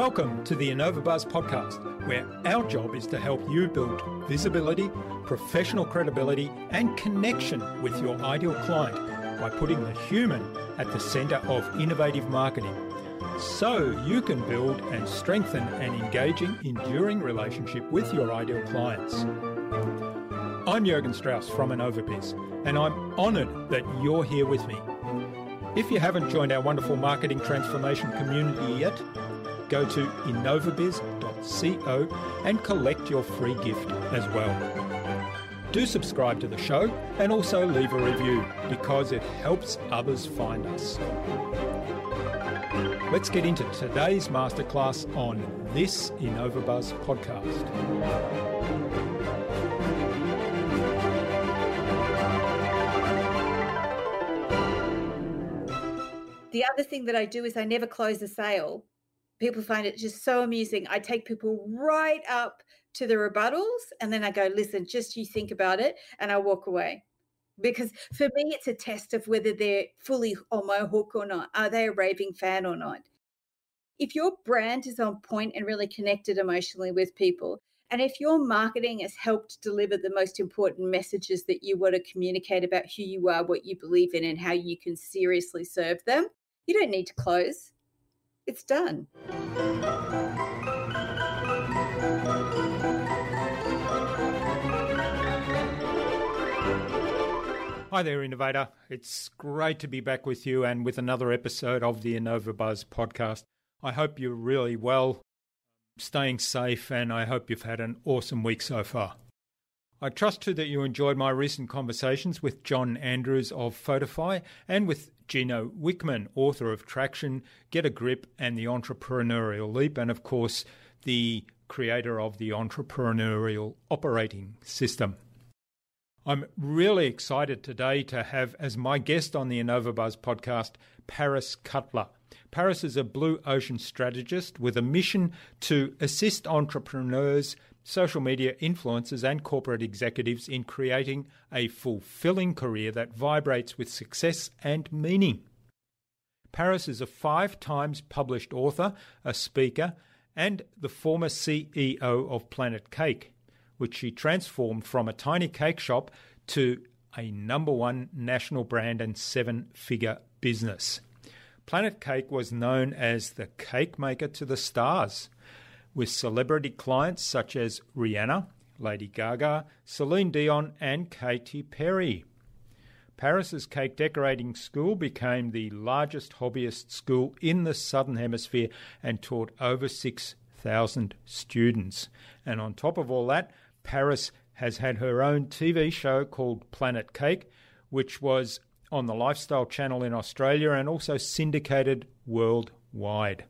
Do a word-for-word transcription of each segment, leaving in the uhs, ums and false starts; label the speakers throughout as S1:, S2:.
S1: Welcome to the InnovaBuzz podcast, where our job is to help you build visibility, professional credibility, and connection with your ideal client by putting the human at the centre of innovative marketing, so you can build and strengthen an engaging, enduring relationship with your ideal clients. I'm Jürgen Strauss from InnovaBiz, and I'm honoured that you're here with me. If you haven't joined our wonderful marketing transformation community yet, go to innovabiz dot co and collect your free gift as well. Do subscribe to the show and also leave a review because it helps others find us. Let's get into today's masterclass on this InnovaBuzz podcast.
S2: The other thing that I do is I never close a sale. People find it just so amusing. I take people right up to the rebuttals and then I go, listen, just you think about it, and I walk away. Because for me, it's a test of whether they're fully on my hook or not. Are they a raving fan or not? If your brand is on point and really connected emotionally with people, and if your marketing has helped deliver the most important messages that you want to communicate about who you are, what you believe in, and how you can seriously serve them, you don't need to close. It's done.
S1: Hi there, Innovator. It's great to be back with you and with another episode of the InnovaBuzz podcast. I hope you're really well, staying safe, and I hope you've had an awesome week so far. I trust too that you enjoyed my recent conversations with John Andrews of Photify and with Gino Wickman, author of Traction, Get a Grip, and The Entrepreneurial Leap, and of course, the creator of the Entrepreneurial Operating System. I'm really excited today to have as my guest on the InnovaBuzz podcast, Paris Cutler. Paris is a blue ocean strategist with a mission to assist entrepreneurs, social media influencers, and corporate executives in creating a fulfilling career that vibrates with success and meaning. Paris is a five times published author, a speaker, and the former C E O of Planet Cake, which she transformed from a tiny cake shop to a number one national brand and seven-figure business. Planet Cake was known as the cake maker to the stars, with celebrity clients such as Rihanna, Lady Gaga, Celine Dion, and Katy Perry. Paris's cake decorating school became the largest hobbyist school in the Southern Hemisphere and taught over six thousand students. And on top of all that, Paris has had her own T V show called Planet Cake, which was on the Lifestyle Channel in Australia and also syndicated worldwide.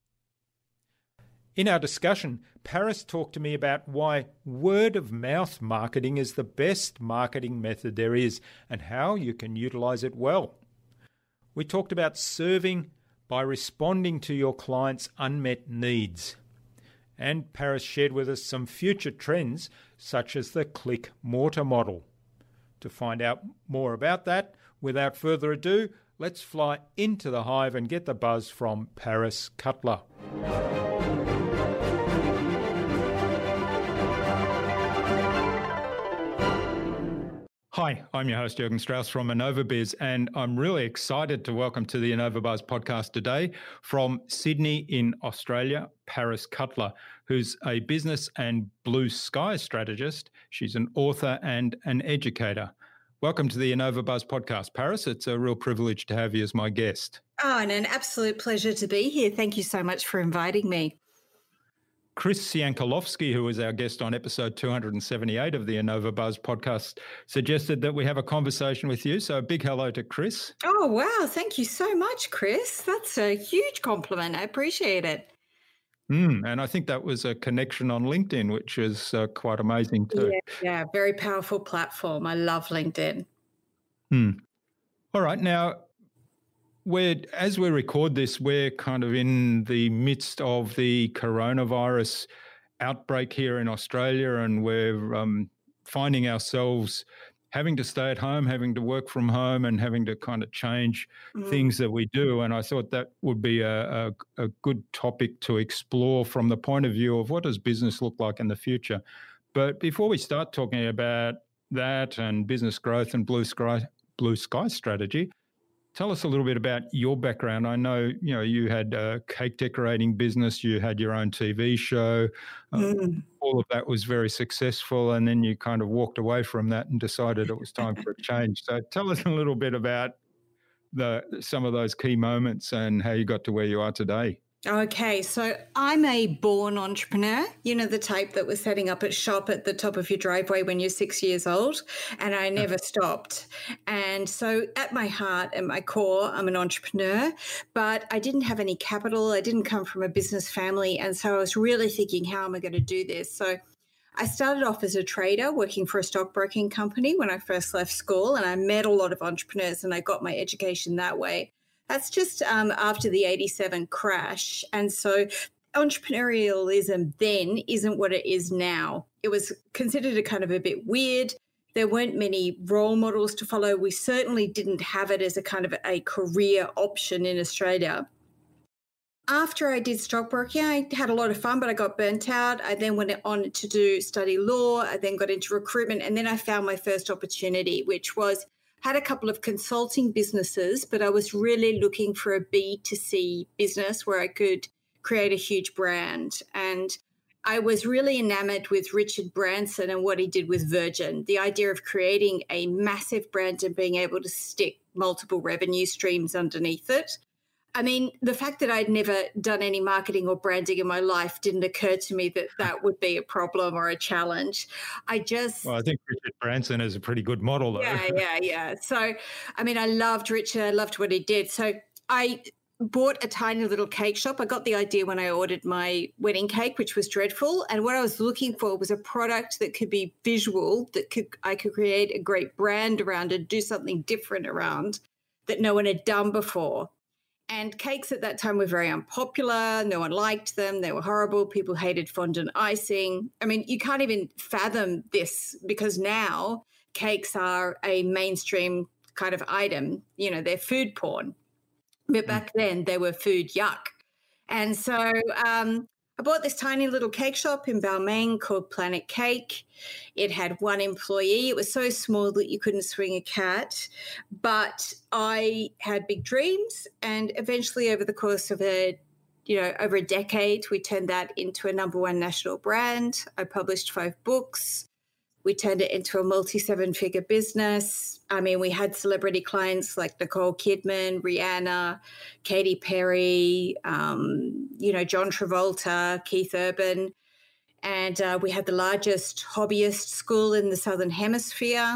S1: In our discussion, Paris talked to me about why word-of-mouth marketing is the best marketing method there is and how you can utilize it well. We talked about serving by responding to your clients' unmet needs. And Paris shared with us some future trends, such as the click-mortar model. To find out more about that, without further ado, let's fly into the hive and get the buzz from Paris Cutler. Hi, I'm your host, Jürgen Strauss from InnovaBiz, and I'm really excited to welcome to the InnovaBuzz podcast today from Sydney in Australia, Paris Cutler, who's a business and blue sky strategist. She's an author and an educator. Welcome to the InnovaBuzz podcast, Paris. It's a real privilege to have you as my guest.
S2: Oh, and an absolute pleasure to be here. Thank you so much for inviting me.
S1: Chris Yankolovsky, who was our guest on episode two hundred seventy-eight of the InnovaBuzz podcast, suggested that we have a conversation with you. So a big hello to Chris.
S2: Oh, wow. Thank you so much, Chris. That's a huge compliment. I appreciate it.
S1: Mm, and I think that was a connection on LinkedIn, which is uh, quite amazing too.
S2: Yeah, yeah, very powerful platform. I love LinkedIn.
S1: Mm. All right. Now, we're, as we record this, we're kind of in the midst of the coronavirus outbreak here in Australia, and we're um, finding ourselves having to stay at home, having to work from home, and having to kind of change
S2: Mm.
S1: things that we do. And I thought that would be a, a, a good topic to explore from the point of view of what does business look like in the future. But before we start talking about that and business growth and blue sky, blue sky strategy, tell us a little bit about your background. I know, you know, you had a cake decorating business, you had your own T V show. Uh,
S2: Mm.
S1: all of that was very successful, and then you kind of walked away from that and decided it was time for a change. So tell us a little bit about the some of those key moments and how you got to where you are today.
S2: Okay, so I'm a born entrepreneur, you know, the type that was setting up a shop at the top of your driveway when you're six years old, and I never stopped. And so at my heart and my core, I'm an entrepreneur, but I didn't have any capital. I didn't come from a business family. And so I was really thinking, how am I going to do this? So I started off as a trader working for a stockbroking company when I first left school, and I met a lot of entrepreneurs and I got my education that way. That's just um, after the eighty-seven crash. And so entrepreneurialism then isn't what it is now. It was considered a kind of a bit weird. There weren't many role models to follow. We certainly didn't have it as a kind of a career option in Australia. After I did stockbroking, I had a lot of fun, but I got burnt out. I then went on to do study law. I then got into recruitment, and then I found my first opportunity, which was had a couple of consulting businesses, but I was really looking for a B two C business where I could create a huge brand. And I was really enamored with Richard Branson and what he did with Virgin, the idea of creating a massive brand and being able to stick multiple revenue streams underneath it. I mean, the fact that I'd never done any marketing or branding in my life didn't occur to me that that would be a problem or a challenge. I just...
S1: Well, I think Richard Branson is a pretty good model, though.
S2: Yeah, yeah, yeah. So, I mean, I loved Richard. I loved what he did. So I bought a tiny little cake shop. I got the idea when I ordered my wedding cake, which was dreadful. And what I was looking for was a product that could be visual, that could I could create a great brand around and do something different around that no one had done before. And cakes at that time were very unpopular. No one liked them. They were horrible. People hated fondant icing. I mean, you can't even fathom this because now cakes are a mainstream kind of item. You know, they're food porn. But back then they were food yuck. And so um, I bought this tiny little cake shop in Balmain called Planet Cake. It had one employee. It was so small that you couldn't swing a cat. But I had big dreams, and eventually over the course of a, you know, over a decade, we turned that into a number one national brand. I published five books. We turned it into a multi-seven-figure business. I mean, we had celebrity clients like Nicole Kidman, Rihanna, Katy Perry, um, you know, John Travolta, Keith Urban. And uh, we had the largest hobbyist school in the Southern Hemisphere.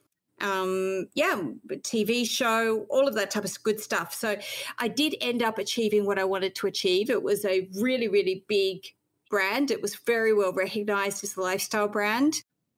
S2: Um, yeah, T V show, all of that type of good stuff. So I did end up achieving what I wanted to achieve. It was a really, really big brand. It was very well recognized as a lifestyle brand.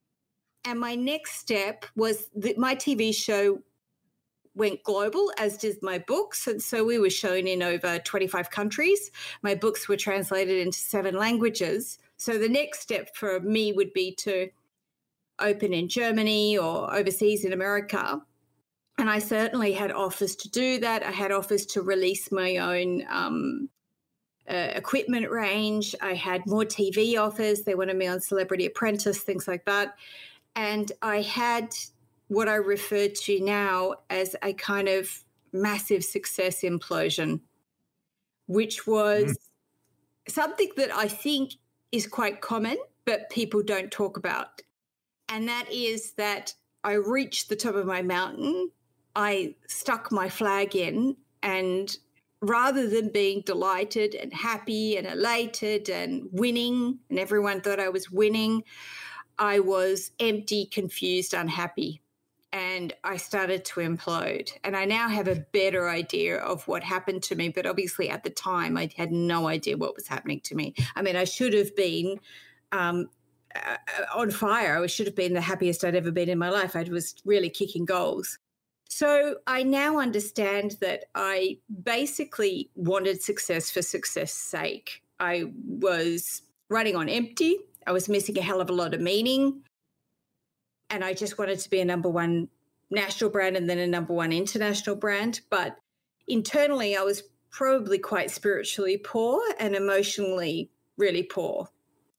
S2: And my next step was that my T V show went global, as did my books. And so we were shown in over twenty-five countries. My books were translated into seven languages. So the next step for me would be to open in Germany or overseas in America. And I certainly had offers to do that. I had offers to release my own um, uh, equipment range. I had more T V offers. They wanted me on Celebrity Apprentice, things like that. And I had what I refer to now as a kind of massive success implosion, which was mm. something that I think is quite common, but people don't talk about. And that is that I reached the top of my mountain, I stuck my flag in, and rather than being delighted and happy and elated and winning, and everyone thought I was winning, I was empty, confused, unhappy, and I started to implode. And I now have a better idea of what happened to me, but obviously at the time I had no idea what was happening to me. I mean, I should have been um, uh, on fire. I should have been the happiest I'd ever been in my life. I was really kicking goals. So I now understand that I basically wanted success for success' sake. I was running on empty. I was missing a hell of a lot of meaning. and I just wanted to be a number one national brand and then a number one international brand. But internally, I was probably quite spiritually poor and emotionally really poor.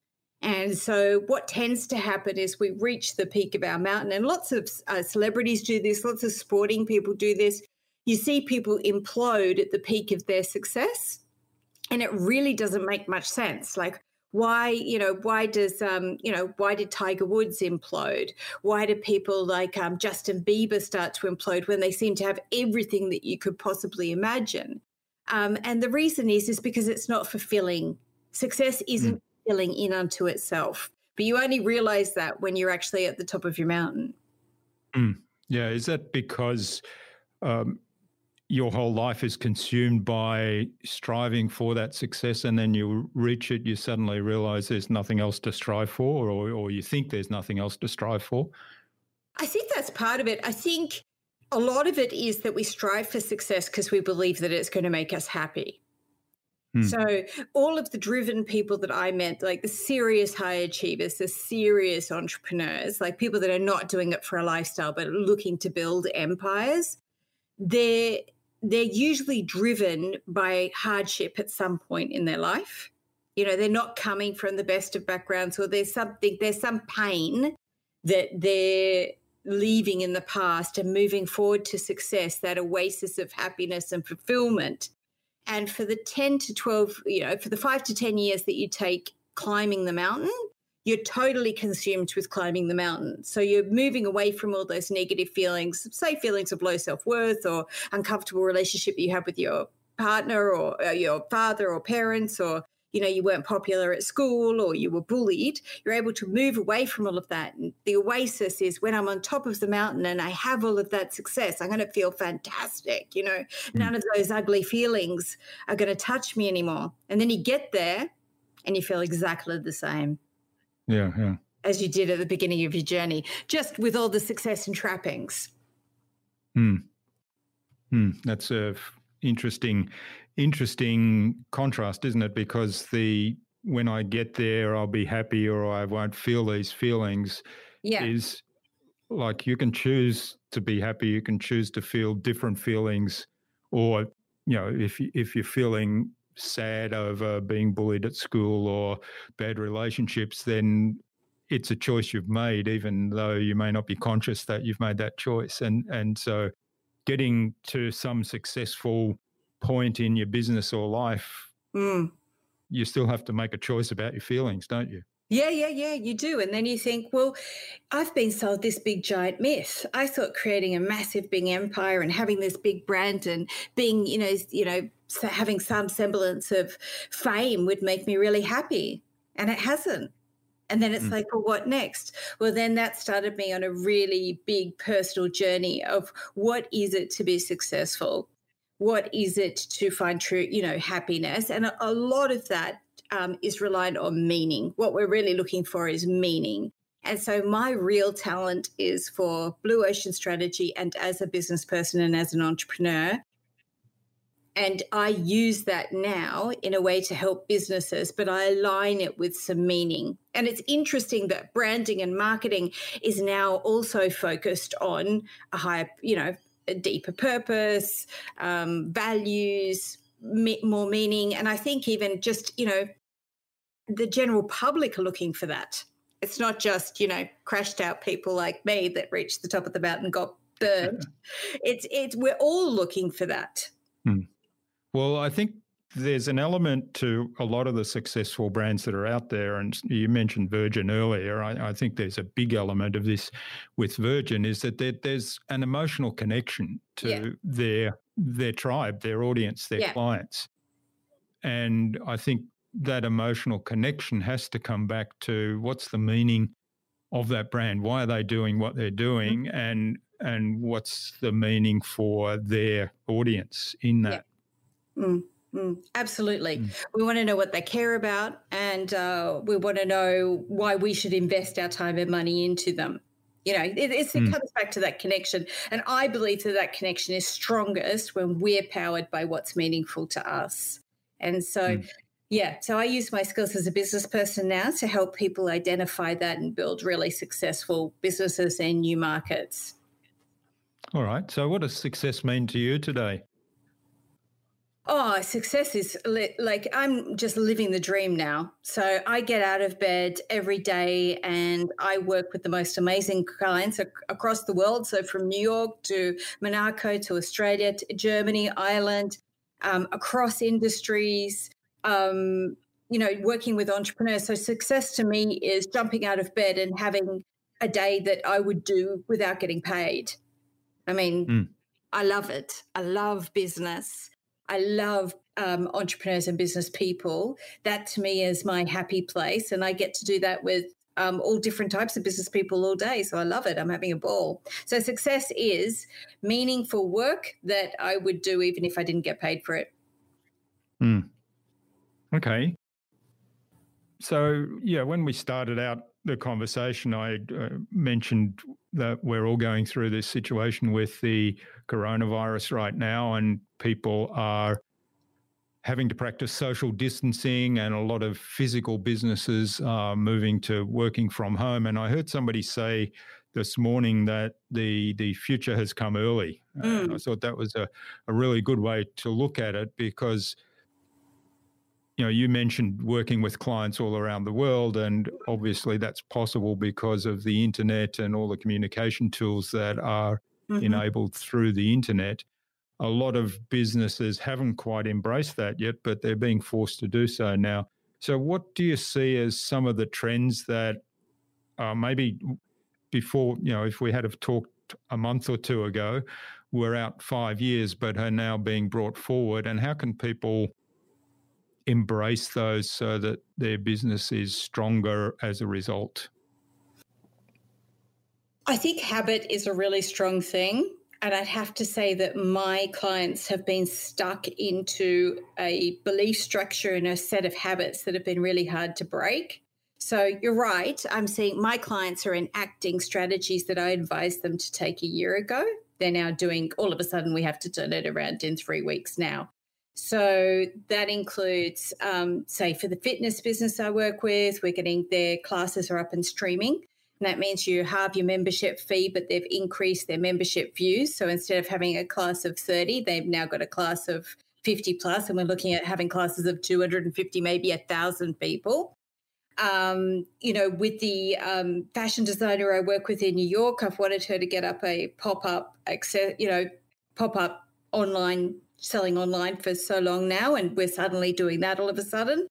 S2: And so what tends to happen is we reach the peak of our mountain, and lots of uh, celebrities do this, lots of sporting people do this. You see people implode at the peak of their success, and it really doesn't make much sense. Like, why, you know, why does, um, you know, why did Tiger Woods implode? Why do people like um, Justin Bieber start to implode when they seem to have everything that you could possibly imagine? Um, and the reason is, is because it's not fulfilling. Success isn't mm. fulfilling in unto itself, but you only realize that when you're actually at the top of your mountain.
S1: Mm. Yeah. Is that because um, your whole life is consumed by striving for that success, and then you reach it, you suddenly realize there's nothing else to strive for, or, or you think there's nothing else to strive for?
S2: I think that's part of it. I think a lot of it is that we strive for success because we believe that it's going to make us happy. Hmm. So all of the driven people that I met, like the serious high achievers, the serious entrepreneurs, like people that are not doing it for a lifestyle but looking to build empires, they're they're usually driven by hardship at some point in their life. You know, they're not coming from the best of backgrounds, or there's something, there's some pain that they're leaving in the past and moving forward to success, that oasis of happiness and fulfillment. And for the ten to twelve, you know, for the five to ten years that you take climbing the mountain, you're totally consumed with climbing the mountain. So you're moving away from all those negative feelings, say feelings of low self-worth or uncomfortable relationship that you have with your partner or uh, your father or parents, or, you know, you weren't popular at school or you were bullied. You're able to move away from all of that. And the oasis is when I'm on top of the mountain and I have all of that success, I'm going to feel fantastic. You know, none of those ugly feelings are going to touch me anymore. And then you get there and you feel exactly the same.
S1: Yeah, yeah.
S2: As you did at the beginning of your journey, just with all the success and trappings.
S1: Hmm. Hmm. That's a f- interesting, interesting contrast, isn't it? Because the when I get there, I'll be happy, or I won't feel these feelings.
S2: Yeah.
S1: Is like you can choose to be happy, you can choose to feel different feelings, or you know, if you, if you're feeling sad over being bullied at school or bad relationships, then it's a choice you've made, even though you may not be conscious that you've made that choice. And and so getting to some successful point in your business or life,
S2: mm.
S1: you still have to make a choice about your feelings, don't you?
S2: Yeah, yeah, yeah, you do. And then you think, well, I've been sold this big giant myth. I thought creating a massive big empire and having this big brand and being, you know, you know, having some semblance of fame would make me really happy. And it hasn't. And then it's mm. like, well, what next? Well, then that started me on a really big personal journey of what is it to be successful? What is it to find true, you know, happiness? And a, a lot of that um, is reliant on meaning. What we're really looking for is meaning. And so my real talent is for Blue Ocean Strategy and as a business person and as an entrepreneur. And I use that now in a way to help businesses, but I align it with some meaning. And it's interesting that branding and marketing is now also focused on a higher, you know, a deeper purpose, um, values, me- more meaning. And I think even just, you know, the general public are looking for that. It's not just, you know, crashed out people like me that reached the top of the mountain, got burned. it's, it's, we're all looking for that.
S1: Hmm. Well, I think there's an element to a lot of the successful brands that are out there, and you mentioned Virgin earlier. I, I think there's a big element of this with Virgin is that there, there's an emotional connection to yeah. their their tribe, their audience, their yeah. clients. And I think that emotional connection has to come back to what's the meaning of that brand? Why are they doing what they're doing? Mm-hmm. And and what's the meaning for their audience in that?
S2: Yeah. Mm. Mm, absolutely. Mm. We want to know what they care about, and uh, we want to know why we should invest our time and money into them. You know, it, it's, it mm. comes back to that connection. And I believe that that connection is strongest when we're powered by what's meaningful to us. And so mm. Yeah. So I use my skills as a business person now to help people identify that and build really successful businesses in new markets.
S1: All right. So what does success mean to you today?
S2: Oh, success is li- like I'm just living the dream now. So I get out of bed every day and I work with the most amazing clients ac- across the world. So from New York to Monaco to Australia to Germany, Ireland, um, across industries, um, you know, working with entrepreneurs. So success to me is jumping out of bed and having a day that I would do without getting paid. I mean,
S1: Mm.
S2: I love it. I love business. I love um, entrepreneurs and business people. That to me is my happy place. And I get to do that with um, all different types of business people all day. So I love it. I'm having a ball. So success is meaningful work that I would do even if I didn't get paid for it.
S1: Mm. Okay. So, yeah, when we started out the conversation, I uh, mentioned that we're all going through this situation with the coronavirus right now, and people are having to practice social distancing, and a lot of physical businesses are moving to working from home. And I heard somebody say this morning that the the future has come early. Mm. And I thought that was a, a really good way to look at it, because you know, you mentioned working with clients all around the world, and obviously that's possible because of the internet and all the communication tools that are mm-hmm. enabled through the internet. A lot of businesses haven't quite embraced that yet, but they're being forced to do so now. So what do you see as some of the trends that uh, maybe before, you know, if we had have talked a month or two ago, were out five years but are now being brought forward, and how can people embrace those so that their business is stronger as a result?
S2: I think habit is a really strong thing. And I'd have to say that my clients have been stuck into a belief structure and a set of habits that have been really hard to break. So you're right. I'm seeing my clients are enacting strategies that I advised them to take a year ago. They're now doing, all of a sudden, we have to turn it around in three weeks now. So that includes, um, say, for the fitness business I work with, we're getting their classes are up and streaming. And that means you halve your membership fee, but they've increased their membership views. So instead of having a class of thirty, they've now got a class of fifty plus, and we're looking at having classes of two hundred fifty, maybe one thousand people. Um, you know, with the um, fashion designer I work with in New York, I've wanted her to get up a pop-up, access, you know, pop-up online, selling online for so long now, and we're suddenly doing that all of a sudden.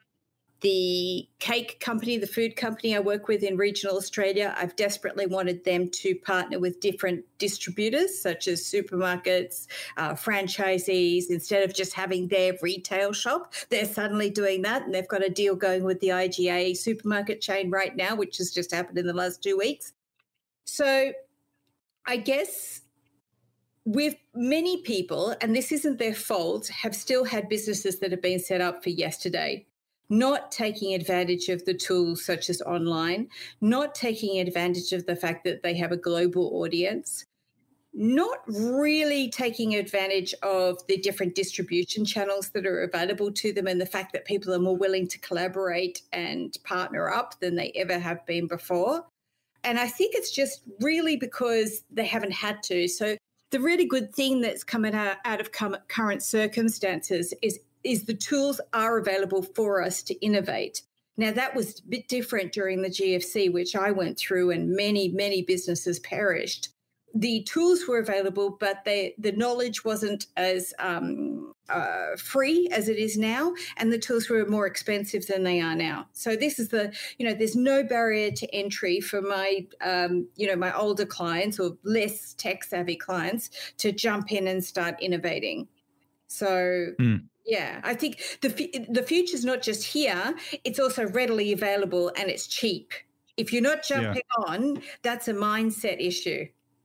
S2: The cake company, the food company I work with in regional Australia, I've desperately wanted them to partner with different distributors such as supermarkets, uh, franchisees. Instead of just having their retail shop, they're suddenly doing that, and they've got a deal going with the I G A supermarket chain right now, which has just happened in the last two weeks. So I guess with many people, and this isn't their fault, have still had businesses that have been set up for yesterday, not taking advantage of the tools such as online, not taking advantage of the fact that they have a global audience, not really taking advantage of the different distribution channels that are available to them, and the fact that people are more willing to collaborate and partner up than they ever have been before. And I think it's just really because they haven't had to. So the really good thing that's coming out, out of current circumstances is is the tools are available for us to innovate. Now, that was a bit different during the G F C, which I went through, and many, many businesses perished. The tools were available, but they, the knowledge wasn't as um, uh, free as it is now, and the tools were more expensive than they are now. So this is the, you know, there's no barrier to entry for my, um, you know, my older clients or less tech-savvy clients to jump in and start innovating. So... Mm. Yeah, I think the the future's not just here, it's also readily available and it's cheap. If you're not jumping yeah. on, that's a mindset issue.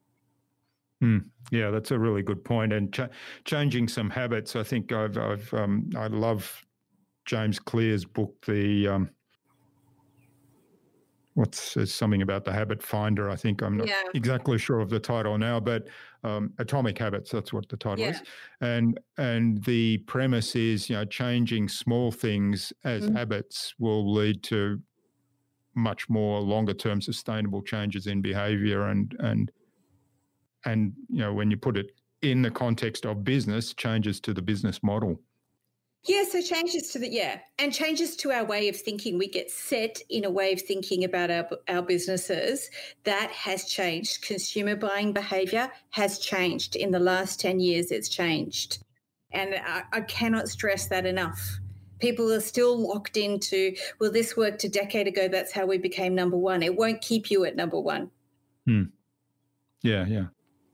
S1: Mm, yeah, that's a really good point. And ch- changing some habits, I think I've, I've um, I love James Clear's book, the um,
S3: what's there's something about the habit finder. I think I'm not
S2: Yeah.
S3: exactly sure of the title now, but um, Atomic Habits, that's what the title
S2: Yeah.
S3: is. And and the premise is, you know, changing small things as
S2: Mm.
S3: habits will lead to much more longer term sustainable changes in behavior. And and and you know, when you put it in the context of business, changes to the business model.
S2: Yeah, so changes to the, yeah, and changes to our way of thinking. We get set in a way of thinking about our, our businesses. That has changed. Consumer buying behavior has changed. In the last ten years, it's changed. And I, I cannot stress that enough. People are still locked into, well, this worked a decade ago, that's how we became number one. It won't keep you at number one.
S3: Hmm. Yeah, yeah.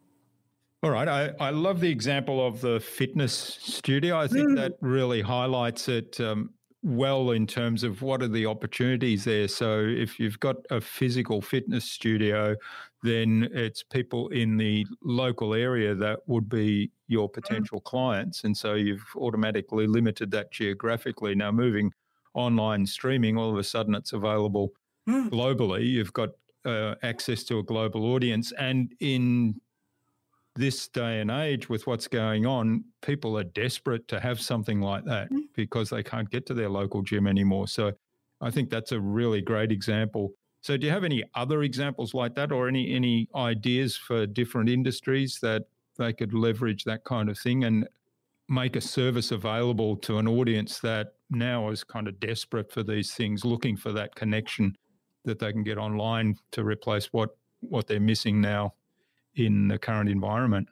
S1: All right. I, I love the example of the fitness studio. I think
S2: Mm.
S1: that really highlights it um, well in terms of what are the opportunities there. So if you've got a physical fitness studio, then it's people in the local area that would be your potential clients. And so you've automatically limited that geographically. Now moving online streaming, all of a sudden it's available
S2: Mm.
S1: globally. You've got uh, access to a global audience. And in this day and age, with what's going on, people are desperate to have something like that
S2: Mm.
S1: because they can't get to their local gym anymore. So I think that's a really great example. So do you have any other examples like that, or any any ideas for different industries that they could leverage that kind of thing and make a service available to an audience that now is kind of desperate for these things, looking for that connection that they can get online to replace what what they're missing now in the current environment?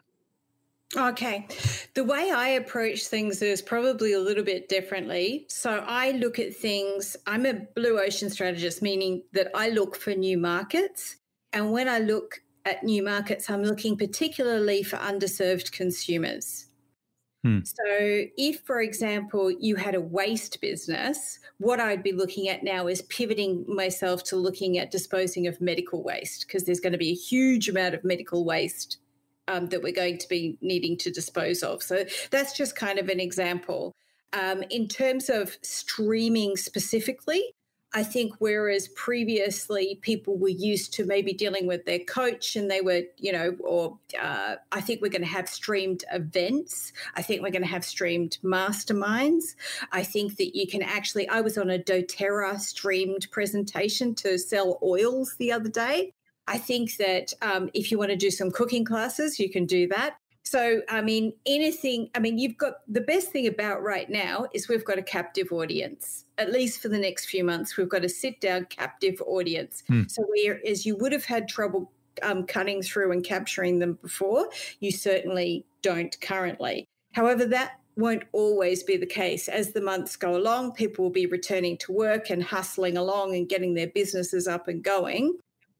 S2: Okay. The way I approach things is probably a little bit differently. So I look at things, I'm a blue ocean strategist, meaning that I look for new markets. And when I look at new markets, I'm looking particularly for underserved consumers.
S1: Hmm.
S2: So if, for example, you had a waste business, what I'd be looking at now is pivoting myself to looking at disposing of medical waste, because there's going to be a huge amount of medical waste um, that we're going to be needing to dispose of. So that's just kind of an example. Um, in terms of streaming specifically, I think whereas previously people were used to maybe dealing with their coach and they were, you know, or uh, I think we're going to have streamed events. I think we're going to have streamed masterminds. I think that you can actually, I was on a doTERRA streamed presentation to sell oils the other day. I think that um, if you want to do some cooking classes, you can do that. So, I mean, anything, I mean, you've got, the best thing about right now is we've got a captive audience. At least for the next few months, we've got a sit down captive audience.
S1: Hmm.
S2: So whereas you would have had trouble um, cutting through and capturing them before, you certainly don't currently. However, that won't always be the case. As the months go along, people will be returning to work and hustling along and getting their businesses up and going.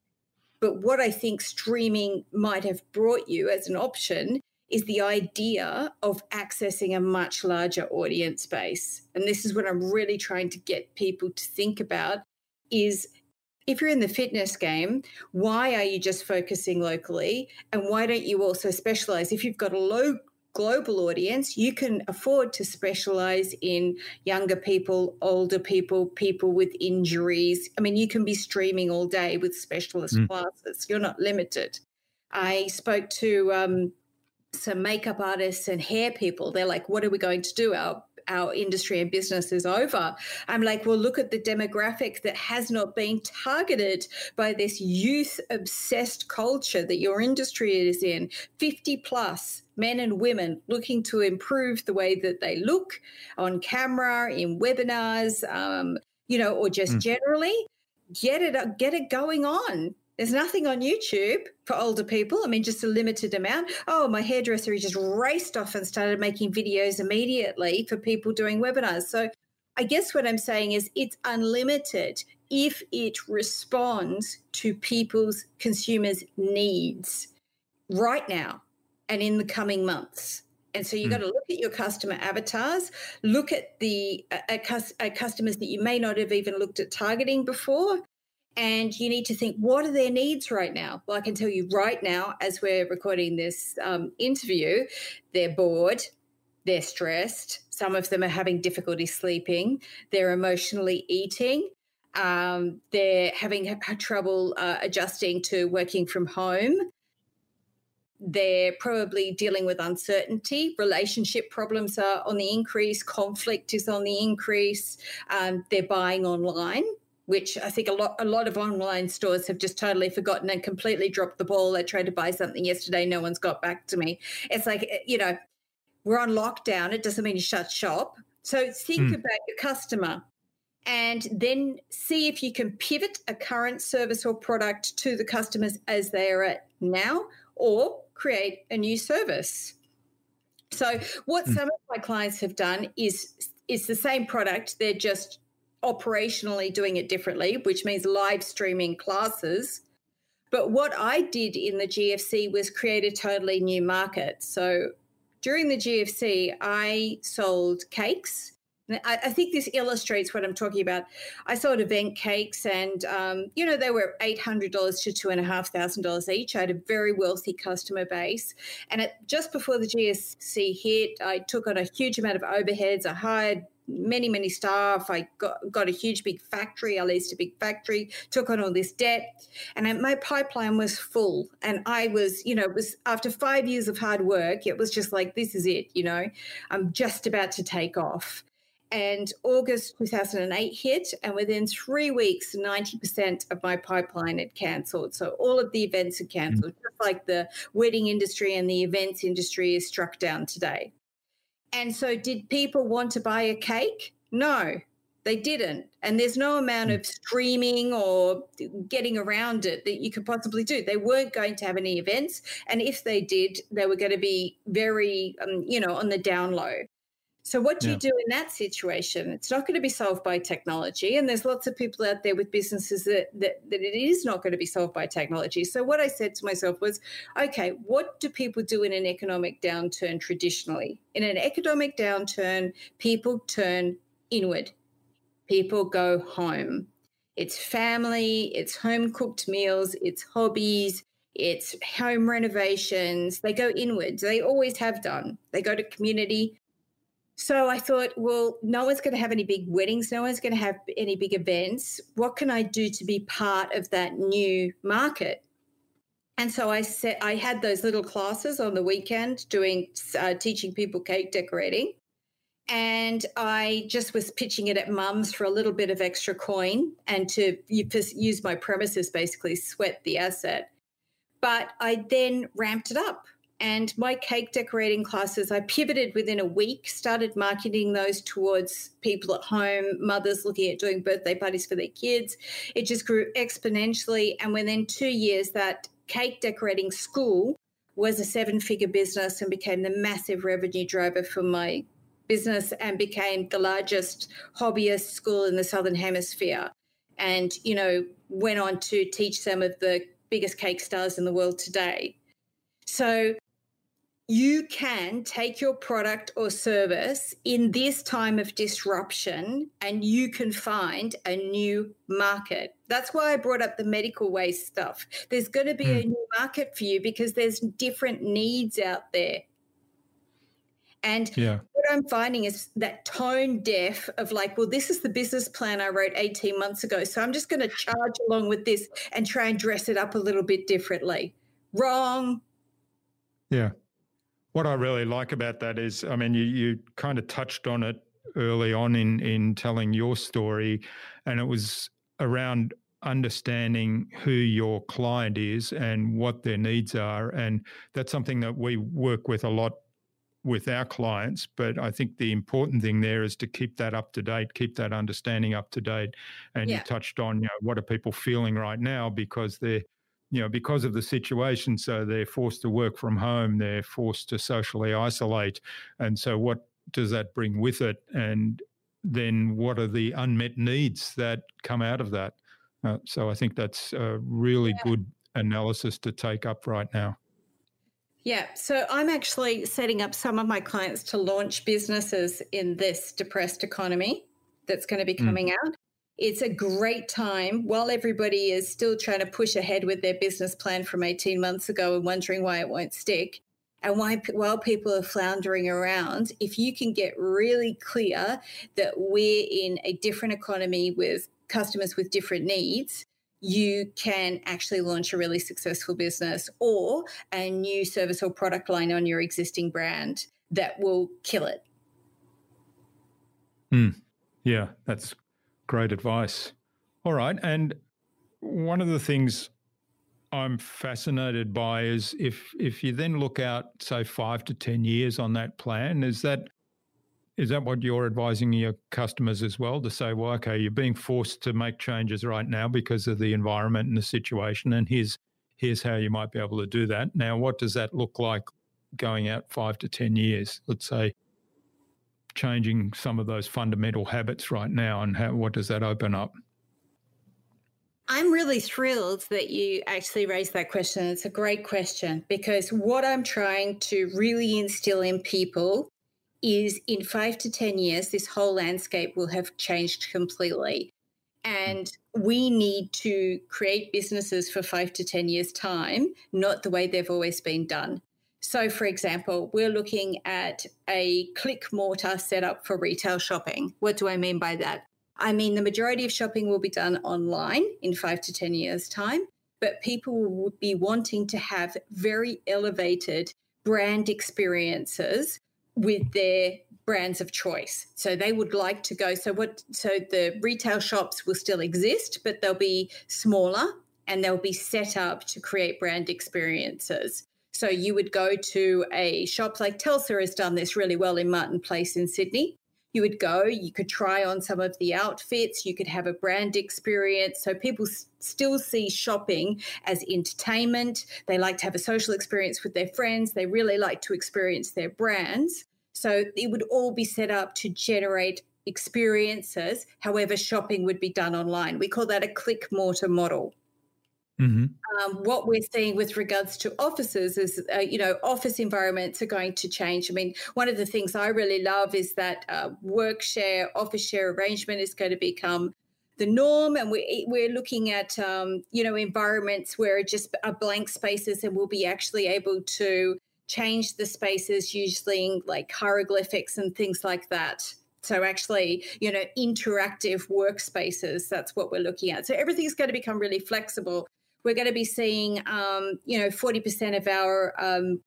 S2: But what I think streaming might have brought you as an option is the idea of accessing a much larger audience base. And this is what I'm really trying to get people to think about is, if you're in the fitness game, why are you just focusing locally? And why don't you also specialize? If you've got a low global audience, you can afford to specialize in younger people, older people, people with injuries. I mean, you can be streaming all day with specialist
S1: Mm.
S2: classes. You're not limited. I spoke to um, some makeup artists and hair people. They're like, what are we going to do? Our our industry and business is over. I'm like, well, look at the demographic that has not been targeted by this youth-obsessed culture that your industry is in. fifty plus men and women looking to improve the way that they look on camera, in webinars, um, you know, or just
S1: Mm.
S2: generally. Get it, get it going on. There's nothing on YouTube for older people. I mean, just a limited amount. Oh, my hairdresser, he just raced off and started making videos immediately for people doing webinars. So I guess what I'm saying is it's unlimited if it responds to people's consumers' needs right now and in the coming months. And so you've
S1: Mm.
S2: got to look at your customer avatars, look at the uh, uh, cus- uh, customers that you may not have even looked at targeting before. And you need to think, what are their needs right now? Well, I can tell you right now, as we're recording this um, interview, they're bored, they're stressed. Some of them are having difficulty sleeping. They're emotionally eating. Um, they're having trouble uh, adjusting to working from home. They're probably dealing with uncertainty. Relationship problems are on the increase. Conflict is on the increase. Um, they're buying online, which I think a lot a lot of online stores have just totally forgotten and completely dropped the ball. I tried to buy something yesterday. No one's got back to me. It's like, you know, we're on lockdown. It doesn't mean you shut shop. So think mm. about your customer and then see if you can pivot a current service or product to the customers as they are at now, or create a new service. So what mm. some of my clients have done is is the same product. They're just operationally doing it differently, which means live streaming classes. But what I did in the G F C was create a totally new market. So during the G F C, I sold cakes. I, I think this illustrates what I'm talking about. I sold event cakes and, um, you know, they were eight hundred dollars to two thousand five hundred dollars each. I had a very wealthy customer base. And it, just before the G F C hit, I took on a huge amount of overheads. I hired many, many staff. I got, got a huge big factory. I leased a big factory, took on all this debt. And my pipeline was full. And I was, you know, it was after five years of hard work, it was just like, this is it, you know, I'm just about to take off. And August two thousand eight hit, and within three weeks, ninety percent of my pipeline had cancelled. So all of the events had cancelled, mm-hmm. just like the wedding industry and the events industry is struck down today. And so did people want to buy a cake? No, they didn't. And there's no amount of streaming or getting around it that you could possibly do. They weren't going to have any events. And if they did, they were going to be very, um, you know, on the down low. So what do yeah. you do in that situation? It's not going to be solved by technology. And there's lots of people out there with businesses that, that, that it is not going to be solved by technology. So what I said to myself was, okay, what do people do in an economic downturn traditionally? In an economic downturn, people turn inward. People go home. It's family, it's home-cooked meals, it's hobbies, it's home renovations. They go inwards. They always have done. They go to community. So I thought, well, no one's going to have any big weddings. No one's going to have any big events. What can I do to be part of that new market? And so I said, I had those little classes on the weekend doing, uh, teaching people cake decorating. And I just was pitching it at mums for a little bit of extra coin and to use my premises, basically sweat the asset. But I then ramped it up. And my cake decorating classes, I pivoted within a week, started marketing those towards people at home, mothers looking at doing birthday parties for their kids. It just grew exponentially. And within two years, that cake decorating school was a seven-figure business and became the massive revenue driver for my business and became the largest hobbyist school in the Southern Hemisphere. And, you know, went on to teach some of the biggest cake stars in the world today. So you can take your product or service in this time of disruption and you can find a new market. That's why I brought up the medical waste stuff. There's going to be mm. a new market for you because there's different needs out there. And yeah. what I'm finding is that tone deaf of like, well, this is the business plan I wrote eighteen months ago, so I'm just going to charge along with this and try and dress it up a little bit differently. Wrong.
S3: Yeah. What I really like about that is, I mean, you, you kind of touched on it early on in, in telling your story, and it was around understanding who your client is and what their needs are. And that's something that we work with a lot with our clients. But I think the important thing there is to keep that up to date, keep that understanding up to date. And yeah. you touched on, you know, what are people feeling right now because they're, you know, because of the situation. So they're forced to work from home, they're forced to socially isolate. And so what does that bring with it? And then what are the unmet needs that come out of that? Uh, so I think that's a really yeah. good analysis to take up right now.
S2: Yeah, so I'm actually setting up some of my clients to launch businesses in this depressed economy that's going to be coming mm. out. It's a great time while everybody is still trying to push ahead with their business plan from eighteen months ago and wondering why it won't stick. And why, while people are floundering around, if you can get really clear that we're in a different economy with customers with different needs, you can actually launch a really successful business or a new service or product line on your existing brand that will kill it.
S1: Mm. Yeah, that's great advice. All right. And one of the things I'm fascinated by is if if you then look out, say, five to ten years on that plan, is that is that what you're advising your customers as well, to say, well, okay, you're being forced to make changes right now because of the environment and the situation, and here's here's how you might be able to do that. Now, what does that look like going out five to ten years? Let's say changing some of those fundamental habits right now, and how, what does that open up?
S2: I'm really thrilled that you actually raised that question. It's a great question, because what I'm trying to really instill in people is in five to ten years, this whole landscape will have changed completely. And we need to create businesses for five to ten years' time, not the way they've always been done. So, for example, we're looking at a click mortar setup for retail shopping. What do I mean by that? I mean, the majority of shopping will be done online in five to ten years' time, but people will be wanting to have very elevated brand experiences with their brands of choice. So they would like to go, so what, so the retail shops will still exist, but they'll be smaller and they'll be set up to create brand experiences. So you would go to a shop like Telsa has done this really well in Martin Place in Sydney. You would go, you could try on some of the outfits, you could have a brand experience. So people s- still see shopping as entertainment. They like to have a social experience with their friends. They really like to experience their brands. So it would all be set up to generate experiences. However, shopping would be done online. We call that a click mortar model.
S1: Mm-hmm.
S2: Um, what we're seeing with regards to offices is, uh, you know, office environments are going to change. I mean, one of the things I really love is that uh, work share, office share arrangement is going to become the norm. And we, we're looking at, um, you know, environments where just are blank spaces, and we'll be actually able to change the spaces using like hieroglyphics and things like that. So actually, you know, interactive workspaces, that's what we're looking at. So everything's going to become really flexible. We're going to be seeing, um, you know, forty percent of our um,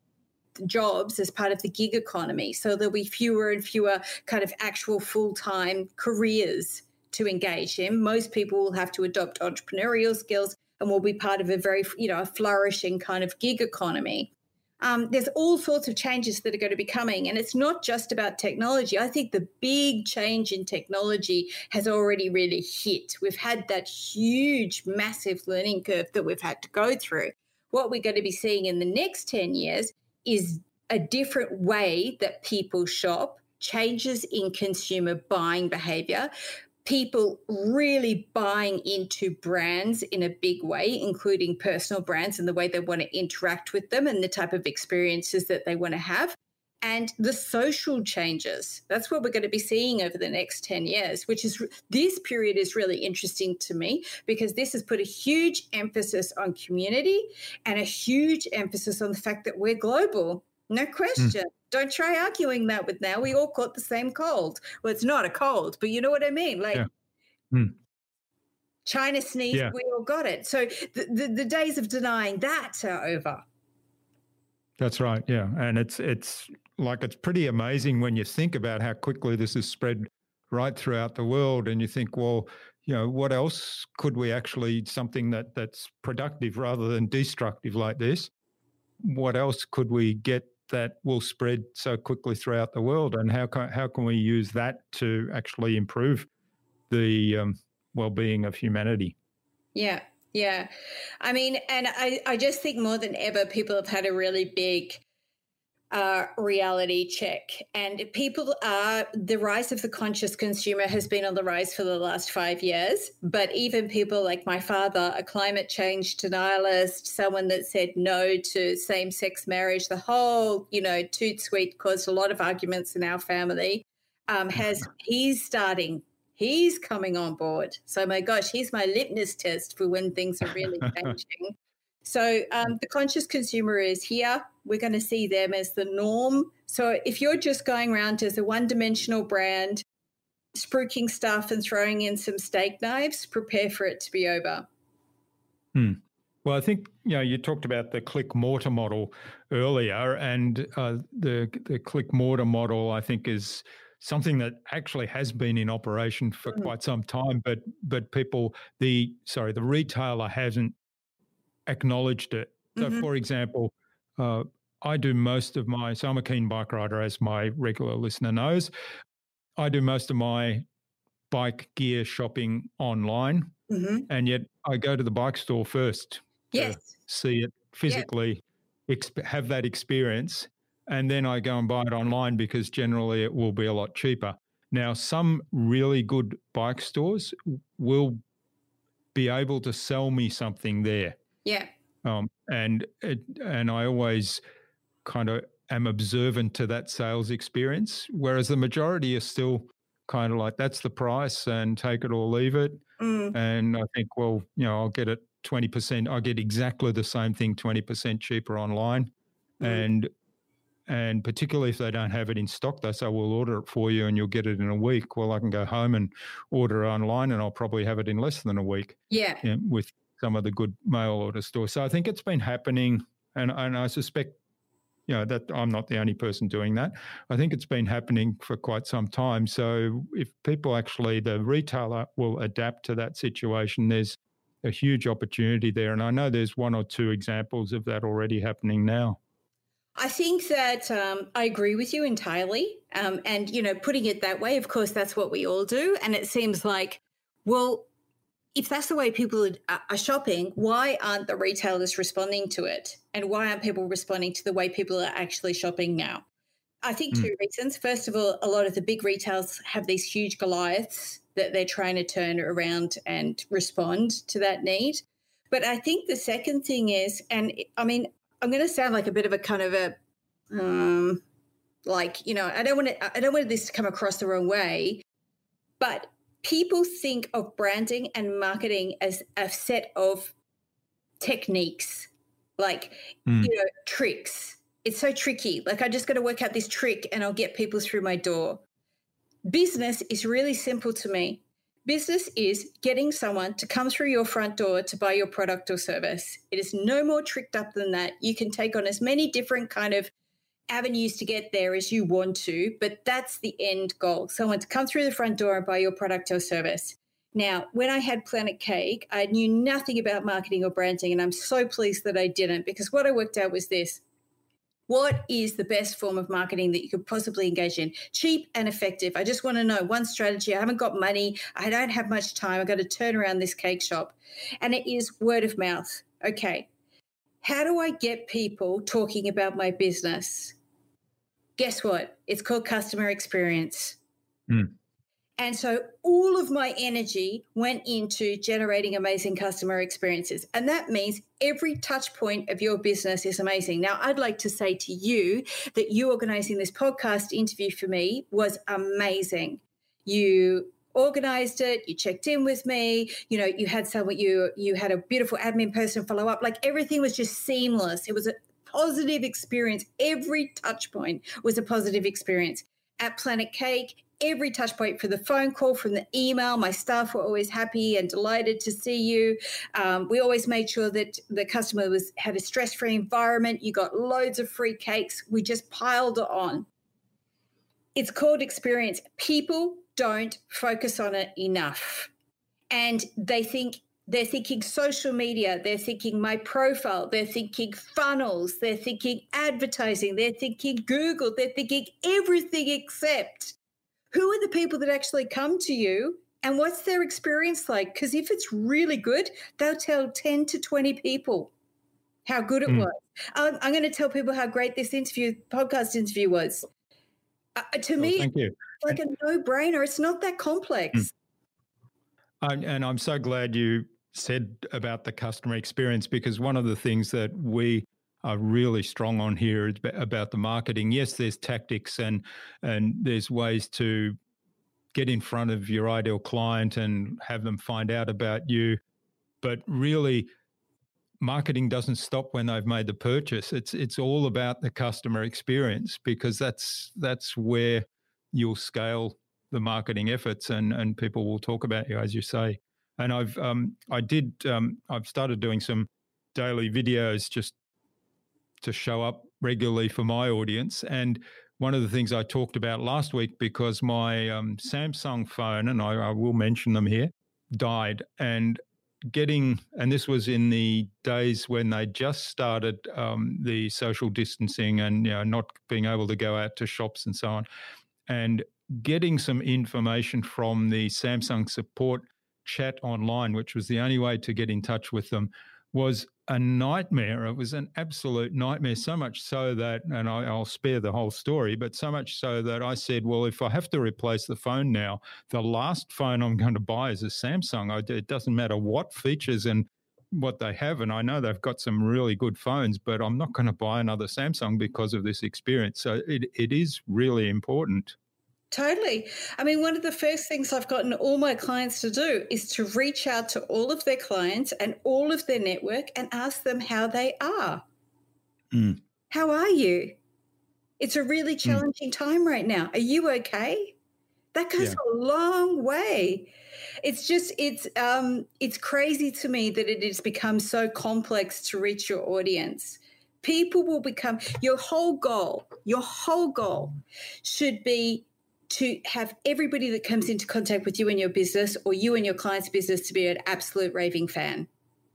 S2: jobs as part of the gig economy. So there'll be fewer and fewer kind of actual full-time careers to engage in. Most people will have to adopt entrepreneurial skills and will be part of a very, you know, a flourishing kind of gig economy. Um, there's all sorts of changes that are going to be coming, and it's not just about technology. I think the big change in technology has already really hit. We've had that huge, massive learning curve that we've had to go through. What we're going to be seeing in the next ten years is a different way that people shop, changes in consumer buying behavior, people really buying into brands in a big way, including personal brands and the way they want to interact with them and the type of experiences that they want to have, and the social changes. That's what we're going to be seeing over the next ten years, which is, this period is really interesting to me because this has put a huge emphasis on community and a huge emphasis on the fact that we're global. No question. Mm. Don't try arguing that with now. We all caught the same cold. Well, it's not a cold, but you know what I mean? Like
S1: yeah. mm.
S2: China sneezed, yeah. we all got it. So the, the, the days of denying that are over.
S1: That's right, yeah. And it's it's like it's pretty amazing when you think about how quickly this has spread right throughout the world, and you think, well, you know, what else could we actually, something that that's productive rather than destructive like this, what else could we get that will spread so quickly throughout the world, and how can, how can we use that to actually improve the um, well-being of humanity?
S2: Yeah, yeah. I mean, and I, I just think more than ever, people have had a really big uh, reality check, and people are, the rise of the conscious consumer has been on the rise for the last five years. But even people like my father, a climate change denialist, someone that said no to same-sex marriage, the whole, you know, toot sweet caused a lot of arguments in our family, um, has, he's starting, he's coming on board. So my gosh, he's my litmus test for when things are really changing. So um, the conscious consumer is here. We're going to see them as the norm. So if you're just going around as a one-dimensional brand, spruiking stuff and throwing in some steak knives, prepare for it to be over.
S1: Hmm. Well, I think, you know, you talked about the click mortar model earlier, and uh, the the click mortar model, I think, is something that actually has been in operation for mm. quite some time, but but people, the sorry, the retailer hasn't acknowledged it. So, mm-hmm. for example, uh, I do most of my, so I'm a keen bike rider, as my regular listener knows. I do most of my bike gear shopping online, mm-hmm. and yet I go to the bike store first.
S2: Yes.
S1: See it physically, yep. exp- have that experience, and then I go and buy it online because generally it will be a lot cheaper. Now, some really good bike stores will be able to sell me something there.
S2: Yeah.
S1: Um, and it, and I always kind of am observant to that sales experience, whereas the majority are still kind of like, that's the price and take it or leave it. Mm. And I think, well, you know, I'll get it twenty percent. I get exactly the same thing, twenty percent cheaper online. Mm. And and particularly if they don't have it in stock, they say, we'll order it for you and you'll get it in a week. Well, I can go home and order it online and I'll probably have it in less than a week.
S2: Yeah.
S1: You know, with some of the good mail order stores. So I think it's been happening, and, and I suspect, you know, that I'm not the only person doing that. I think it's been happening for quite some time. So if people actually, the retailer will adapt to that situation, there's a huge opportunity there. And I know there's one or two examples of that already happening now.
S2: I think that um, I agree with you entirely. Um, and, you know, putting it that way, of course, that's what we all do. And it seems like, well, if that's the way people are shopping, why aren't the retailers responding to it? And why aren't people responding to the way people are actually shopping now? I think mm. two reasons. First of all, a lot of the big retailers have these huge Goliaths that they're trying to turn around and respond to that need. But I think the second thing is, and I mean, I'm going to sound like a bit of a kind of a, um, like, you know, I don't want to, I don't want this to come across the wrong way, but people think of branding and marketing as a set of techniques, like, mm. you know, tricks. It's so tricky. Like, I just got to work out this trick and I'll get people through my door. Business is really simple to me. Business is getting someone to come through your front door to buy your product or service. It is no more tricked up than that. You can take on as many different kind of avenues to get there as you want to, but that's the end goal. Someone to come through the front door and buy your product or service. Now, when I had Planet Cake, I knew nothing about marketing or branding, and I'm so pleased that I didn't, because what I worked out was this. What is the best form of marketing that you could possibly engage in? Cheap and effective. I just want to know one strategy. I haven't got money. I don't have much time. I've got to turn around this cake shop. And it is word of mouth. Okay. How do I get people talking about my business? Guess what? It's called customer experience. Mm. And so all of my energy went into generating amazing customer experiences. And that means every touch point of your business is amazing. Now, I'd like to say to you that you organizing this podcast interview for me was amazing. You organized it, you checked in with me, you know, you had someone, you, you had a beautiful admin person follow up. Like, everything was just seamless. It was a positive experience. Every touch point was a positive experience. At Planet Cake, every touch point, for the phone call, from the email, my staff were always happy and delighted to see you. Um, we always made sure that the customer was had a stress-free environment. You got loads of free cakes. We just piled it on. It's called experience. People don't focus on it enough. And they think they're thinking social media, they're thinking my profile, they're thinking funnels, they're thinking advertising, they're thinking Google, they're thinking everything except who are the people that actually come to you and what's their experience like? Because if it's really good, they'll tell ten to twenty people how good it mm. was. I'm, I'm going to tell people how great this interview, podcast interview was. Uh, to
S1: oh,
S2: me,
S1: thank you.
S2: It's like a no-brainer. It's not that complex.
S1: Mm. Um, and I'm so glad you said about the customer experience, because one of the things that we are really strong on here is about the marketing. Yes, there's tactics and and there's ways to get in front of your ideal client and have them find out about you. But really, marketing doesn't stop when they've made the purchase. It's it's all about the customer experience, because that's that's where you'll scale
S3: the marketing efforts, and and people will talk about you, as you say. And I've um, I did um, I've started doing some daily videos just to show up regularly for my audience. And one of the things I talked about last week, because my um, Samsung phone, and I, I will mention them here, died, and getting, and this was in the days when they just started um, the social distancing and, you know, not being able to go out to shops and so on, and getting some information from the Samsung support chat online, which was the only way to get in touch with them, was a nightmare. It was an absolute nightmare, so much so that, and I, I'll spare the whole story, but so much so that I said, well, if I have to replace the phone now, the last phone I'm going to buy is a Samsung. I, it doesn't matter what features and what they have, and I know they've got some really good phones, but I'm not going to buy another Samsung because of this experience. So it it is really important.
S2: Totally. I mean, one of the first things I've gotten all my clients to do is to reach out to all of their clients and all of their network and ask them how they are.
S3: Mm.
S2: How are you? It's a really challenging mm. time right now. Are you okay? That goes yeah. a long way. It's just, it's um, it's crazy to me that it has become so complex to reach your audience. People will become, your whole goal, your whole goal should be to have everybody that comes into contact with you and your business, or you and your client's business, to be an absolute raving fan.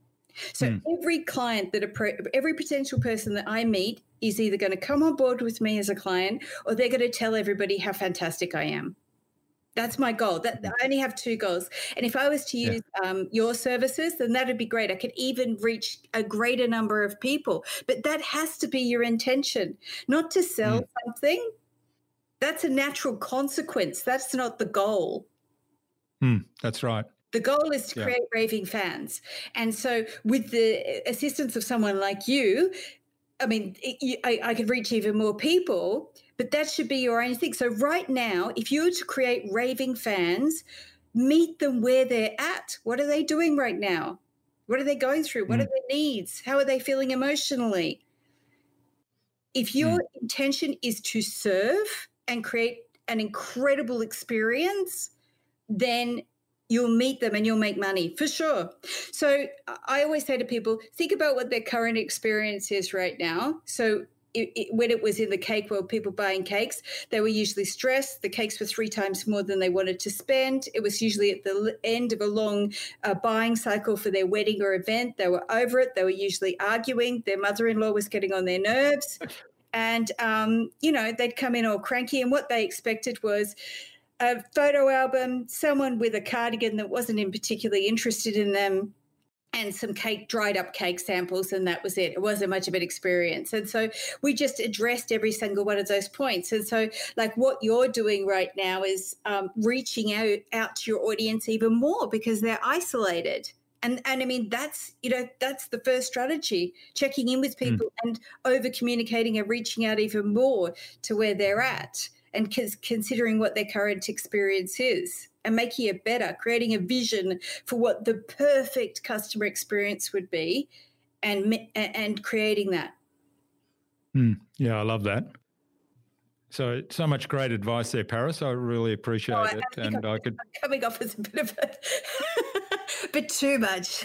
S2: So mm. every client that, a, every potential person that I meet is either going to come on board with me as a client, or they're going to tell everybody how fantastic I am. That's my goal. That I only have two goals. And if I was to use yeah. um, your services, then that would be great. I could even reach a greater number of people. But that has to be your intention, not to sell mm. something. That's a natural consequence. That's not the goal.
S3: Mm, that's right.
S2: The goal is to create yeah. raving fans. And so with the assistance of someone like you, I mean, it, I, I could reach even more people, but that should be your only thing. So right now, if you were to create raving fans, meet them where they're at. What are they doing right now? What are they going through? What mm. are their needs? How are they feeling emotionally? If your mm. intention is to serve and create an incredible experience, then you'll meet them and you'll make money for sure. So I always say to people, think about what their current experience is right now. So it, it, when it was in the cake world, people buying cakes, they were usually stressed. The cakes were three times more than they wanted to spend. It was usually at the end of a long uh, buying cycle for their wedding or event. They were over it. They were usually arguing. Their mother-in-law was getting on their nerves. And, um, you know, they'd come in all cranky, and what they expected was a photo album, someone with a cardigan that wasn't in particularly interested in them, and some cake, dried up cake samples, and that was it. It wasn't much of an experience. And so we just addressed every single one of those points. And so like what you're doing right now is um, reaching out, out to your audience even more, because they're isolated. And and I mean, that's, you know, that's the first strategy, checking in with people mm. and over communicating and reaching out even more to where they're at, and cons- considering what their current experience is and making it better, creating a vision for what the perfect customer experience would be, and and creating that.
S3: Mm. Yeah, I love that. So, so much great advice there, Paris. I really appreciate oh, it. I and I'm, I could
S2: I'm coming off as a bit of a bit too much.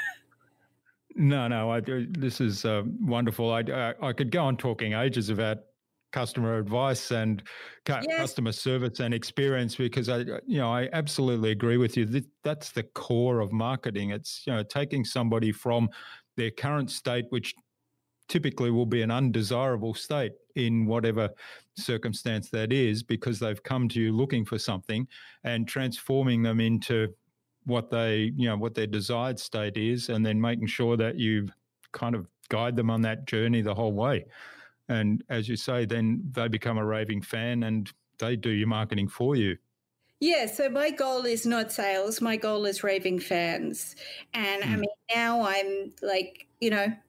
S3: no, no, I this is uh, wonderful. I, I I could go on talking ages about customer advice and cu- yes. customer service and experience, because I, you know, I absolutely agree with you. That's the core of marketing. It's, you know, taking somebody from their current state, which typically will be an undesirable state in whatever circumstance that is, because they've come to you looking for something, and transforming them into what they, you know, what their desired state is, and then making sure that you kind of guide them on that journey the whole way. And as you say, then they become a raving fan and they do your marketing for you.
S2: Yeah, so my goal is not sales. My goal is raving fans. And mm. I mean, now I'm like, you know,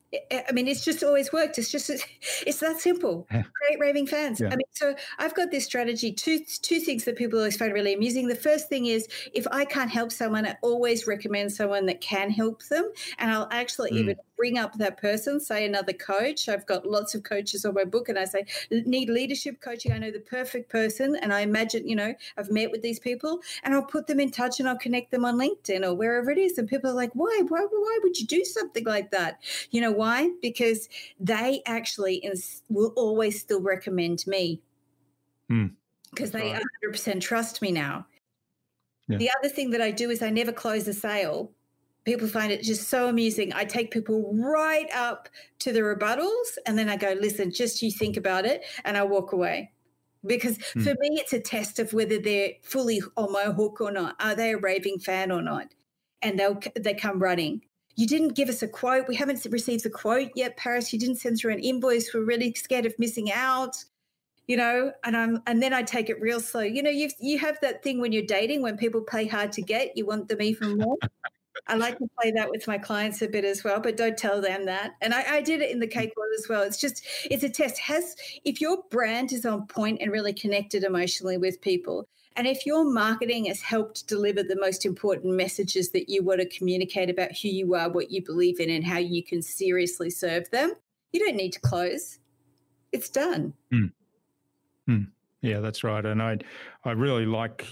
S2: I mean, it's just always worked. It's just, it's that simple.
S3: Yeah.
S2: Create raving fans.
S3: Yeah.
S2: I mean, so I've got this strategy, two, two things that people always find really amusing. The first thing is if I can't help someone, I always recommend someone that can help them. And I'll actually mm. even bring up that person, say another coach. I've got lots of coaches on my book and I say, need leadership coaching. I know the perfect person. And I imagine, you know, I've met with these people and I'll put them in touch and I'll connect them on LinkedIn or wherever it is. And people are like, why, why, why would you do something like that? You know, why? Because they actually ins- will always still recommend me
S3: mm.
S2: because they
S3: right.
S2: one hundred percent trust me now.
S3: Yeah.
S2: The other thing that I do is I never close a sale. People find it just so amusing. I take people right up to the rebuttals and then I go, listen, just you think about it, and I walk away. Because mm. for me, it's a test of whether they're fully on my hook or not. Are they a raving fan or not? And they'll they come running. You didn't give us a quote. We haven't received a quote yet, Paris. You didn't send through an invoice. We're really scared of missing out. You know, and I'm, and then I take it real slow. You know, you you have that thing when you're dating, when people play hard to get, you want them even more. I like to play that with my clients a bit as well, but don't tell them that. And I, I did it in the cake world as well. It's just, it's a test. Has if your brand is on point and really connected emotionally with people, and if your marketing has helped deliver the most important messages that you want to communicate about who you are, what you believe in, and how you can seriously serve them, you don't need to close. It's done.
S3: Mm. Mm. Yeah, that's right. And I, I really like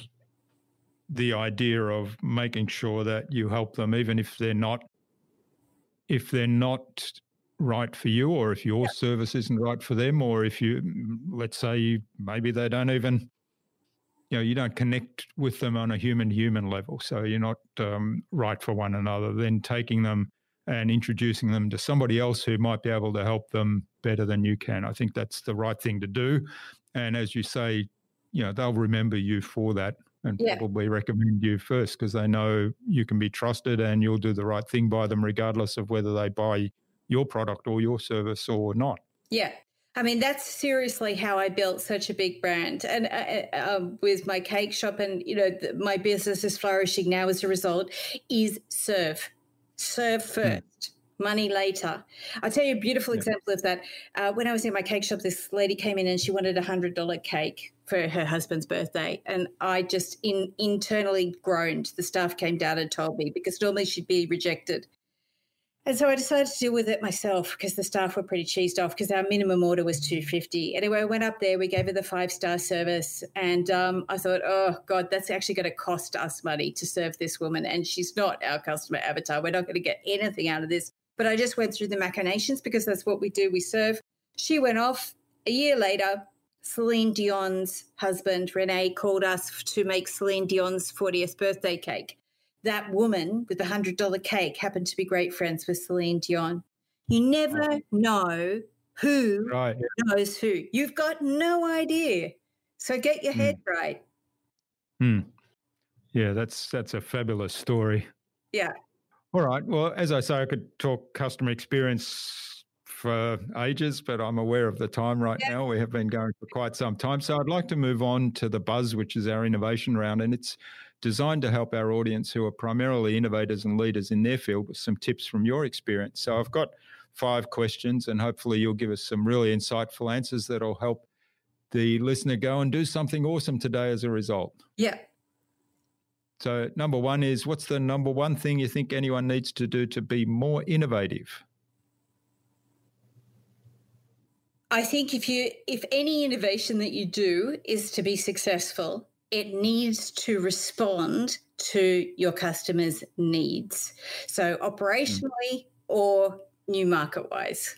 S3: the idea of making sure that you help them, even if they're not, if they're not right for you, or if your yeah. service isn't right for them, or if you, let's say, you, maybe they don't even, you know, you don't connect with them on a human-human level, so you're not um, right for one another. Then taking them and introducing them to somebody else who might be able to help them better than you can. I think that's the right thing to do. And as you say, you know, they'll remember you for that and yeah. probably recommend you first because they know you can be trusted and you'll do the right thing by them regardless of whether they buy your product or your service or not.
S2: Yeah. I mean, that's seriously how I built such a big brand. And uh, um, with my cake shop and, you know, the, my business is flourishing now as a result, is serve. Serve first. Mm. Money later. I'll tell you a beautiful yeah. example of that. Uh, when I was in my cake shop, this lady came in and she wanted a one hundred dollars cake for her husband's birthday. And I just in, internally groaned. The staff came down and told me because normally she'd be rejected. And so I decided to deal with it myself because the staff were pretty cheesed off because our minimum order was two hundred fifty dollars. Anyway, I went up there. We gave her the five-star service. And um, I thought, oh, God, that's actually going to cost us money to serve this woman. And she's not our customer avatar. We're not going to get anything out of this. But I just went through the machinations because that's what we do. We serve. She went off. A year later, Celine Dion's husband, Rene, called us to make Celine Dion's fortieth birthday cake. That woman with the one hundred dollars cake happened to be great friends with Celine Dion. You never know who right. knows who. You've got no idea. So get your mm. head right.
S3: Mm. Yeah, that's that's a fabulous story.
S2: Yeah.
S3: All right. Well, as I say, I could talk customer experience for ages, but I'm aware of the time right yeah. now. We have been going for quite some time. So I'd like to move on to the Buzz, which is our innovation round, and it's designed to help our audience who are primarily innovators and leaders in their field with some tips from your experience. So I've got five questions, and hopefully you'll give us some really insightful answers that'll help the listener go and do something awesome today as a result.
S2: Yeah.
S3: So number one is, what's the number one thing you think anyone needs to do to be more innovative?
S2: I think if you, if any innovation that you do is to be successful, it needs to respond to your customers' needs. So operationally mm. or new market-wise.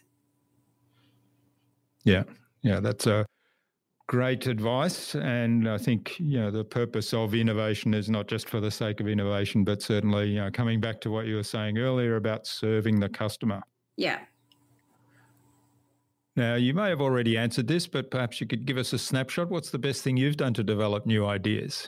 S3: Yeah, yeah, that's a great advice. And I think, you know, the purpose of innovation is not just for the sake of innovation, but certainly, you know, coming back to what you were saying earlier about serving the customer.
S2: Yeah.
S3: Now, you may have already answered this, but perhaps you could give us a snapshot. What's the best thing you've done to develop new ideas?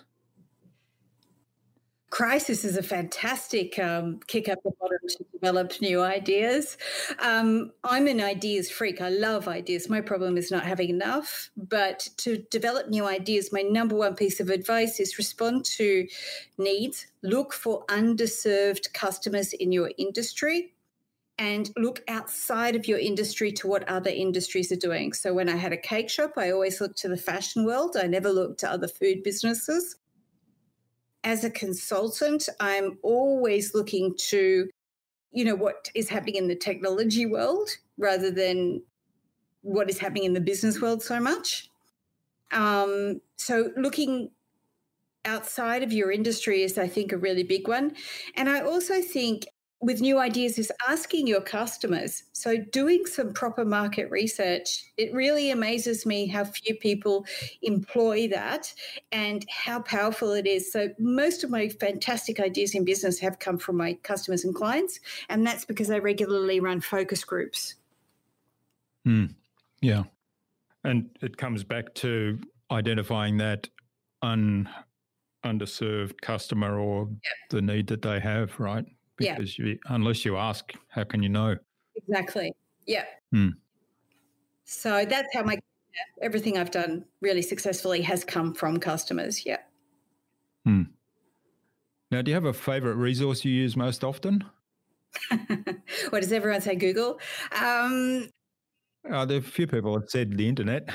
S2: Crisis is a fantastic um, kick up the bottom to develop new ideas. Um, I'm an ideas freak. I love ideas. My problem is not having enough. But to develop new ideas, my number one piece of advice is respond to needs. Look for underserved customers in your industry and look outside of your industry to what other industries are doing. So when I had a cake shop, I always looked to the fashion world. I never looked to other food businesses. As a consultant, I'm always looking to, you know, what is happening in the technology world rather than what is happening in the business world so much. Um, so looking outside of your industry is, I think, a really big one. And I also think with new ideas is asking your customers. So doing some proper market research. It really amazes me how few people employ that and how powerful it is. So most of my fantastic ideas in business have come from my customers and clients, and that's because I regularly run focus groups.
S3: Mm, yeah. And it comes back to identifying that un, underserved customer or
S2: yep.
S3: the need that they have, right? Because
S2: yeah.
S3: you, unless you ask, how can you know?
S2: Exactly. Yeah.
S3: Hmm.
S2: So that's how my everything I've done really successfully has come from customers. Yeah.
S3: Hmm. Now, do you have a favorite resource you use most often?
S2: What does everyone say? Google. Um,
S3: uh, there are a few people that said the internet.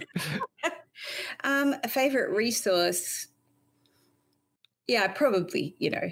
S2: um, a favorite resource. Yeah, probably, you know,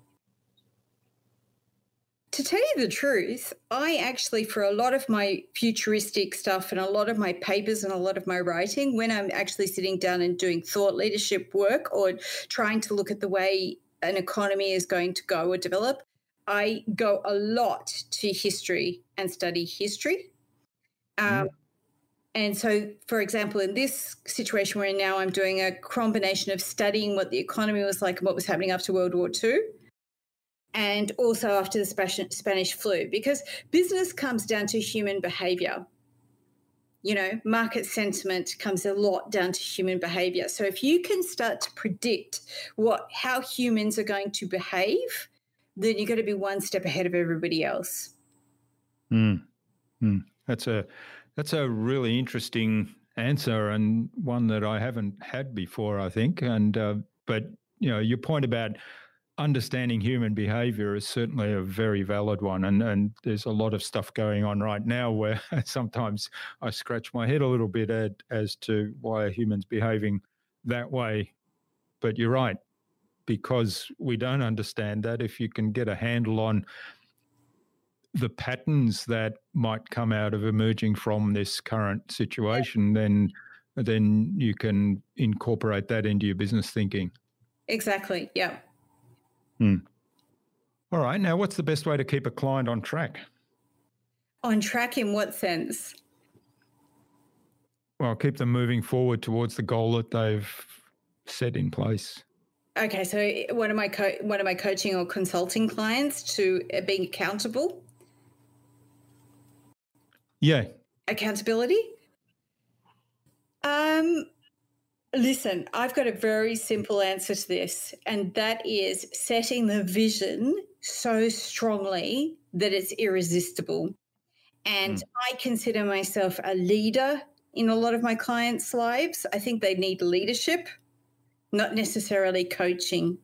S2: to tell you the truth, I actually, for a lot of my futuristic stuff and a lot of my papers and a lot of my writing, when I'm actually sitting down and doing thought leadership work or trying to look at the way an economy is going to go or develop, I go a lot to history and study history. Um, mm. And so, for example, in this situation we're in now, I'm doing a combination of studying what the economy was like and what was happening after World War Two. And also after the Spanish flu, because business comes down to human behavior. You know, market sentiment comes a lot down to human behavior. So if you can start to predict what how humans are going to behave, then you're going to be one step ahead of everybody else.
S3: Mm. Mm. That's a that's a really interesting answer, and one that I haven't had before, I think. And uh, but you know, your point about understanding human behavior is certainly a very valid one. And, and there's a lot of stuff going on right now where sometimes I scratch my head a little bit at, as to why are humans behaving that way. But you're right, because we don't understand that. If you can get a handle on the patterns that might come out of emerging from this current situation, then then you can incorporate that into your business thinking.
S2: Exactly. Yeah.
S3: Hmm. All right. Now, what's the best way to keep a client on track?
S2: On track in what sense?
S3: Well, keep them moving forward towards the goal that they've set in place.
S2: Okay, so one of my co- one of my coaching or consulting clients to being accountable.
S3: Yeah.
S2: Accountability. Um. Listen, I've got a very simple answer to this, and that is setting the vision so strongly that it's irresistible. And mm. I consider myself a leader in a lot of my clients' lives. I think they need leadership, not necessarily coaching.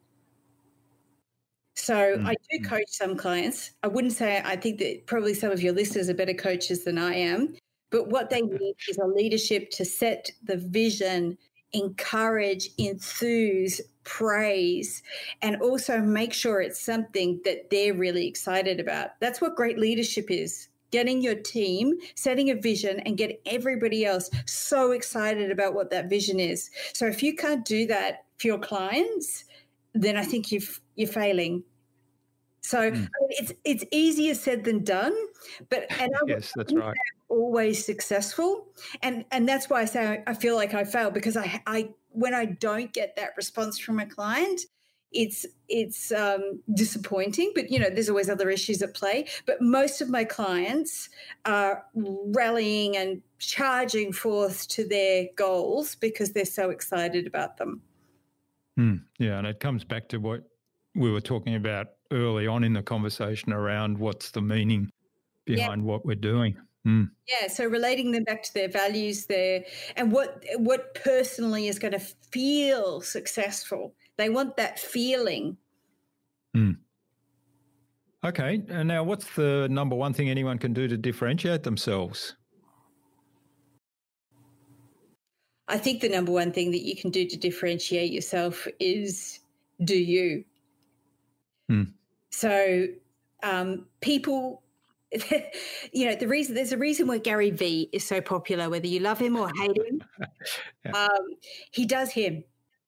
S2: So mm. I do coach some clients. I wouldn't say I think that probably some of your listeners are better coaches than I am. But what they need is a leadership to set the vision, encourage, enthuse, praise, and also make sure it's something that they're really excited about. That's what great leadership is. Getting your team, setting a vision, and get everybody else so excited about what that vision is. So if you can't do that for your clients, then I think you've, you're failing. So mm. I mean, it's it's easier said than done, but and I,
S3: yes, that's right.
S2: Always successful, and and that's why I say I feel like I fail, because I I when I don't get that response from a client, it's it's um, disappointing. But you know, there's always other issues at play. But most of my clients are rallying and charging forth to their goals because they're so excited about them.
S3: Mm, yeah, and it comes back to what we were talking about early on in the conversation around what's the meaning behind yep. what we're doing. Mm.
S2: Yeah, so relating them back to their values there and what what personally is going to feel successful. They want that feeling.
S3: Mm.
S1: Okay. And now what's the number one thing anyone can do to differentiate themselves?
S2: I think the number one thing that you can do to differentiate yourself is do you.
S1: Hmm.
S2: So um, people, you know, the reason there's a reason why Gary Vee is so popular, whether you love him or hate him.
S1: Yeah.
S2: um, he does him,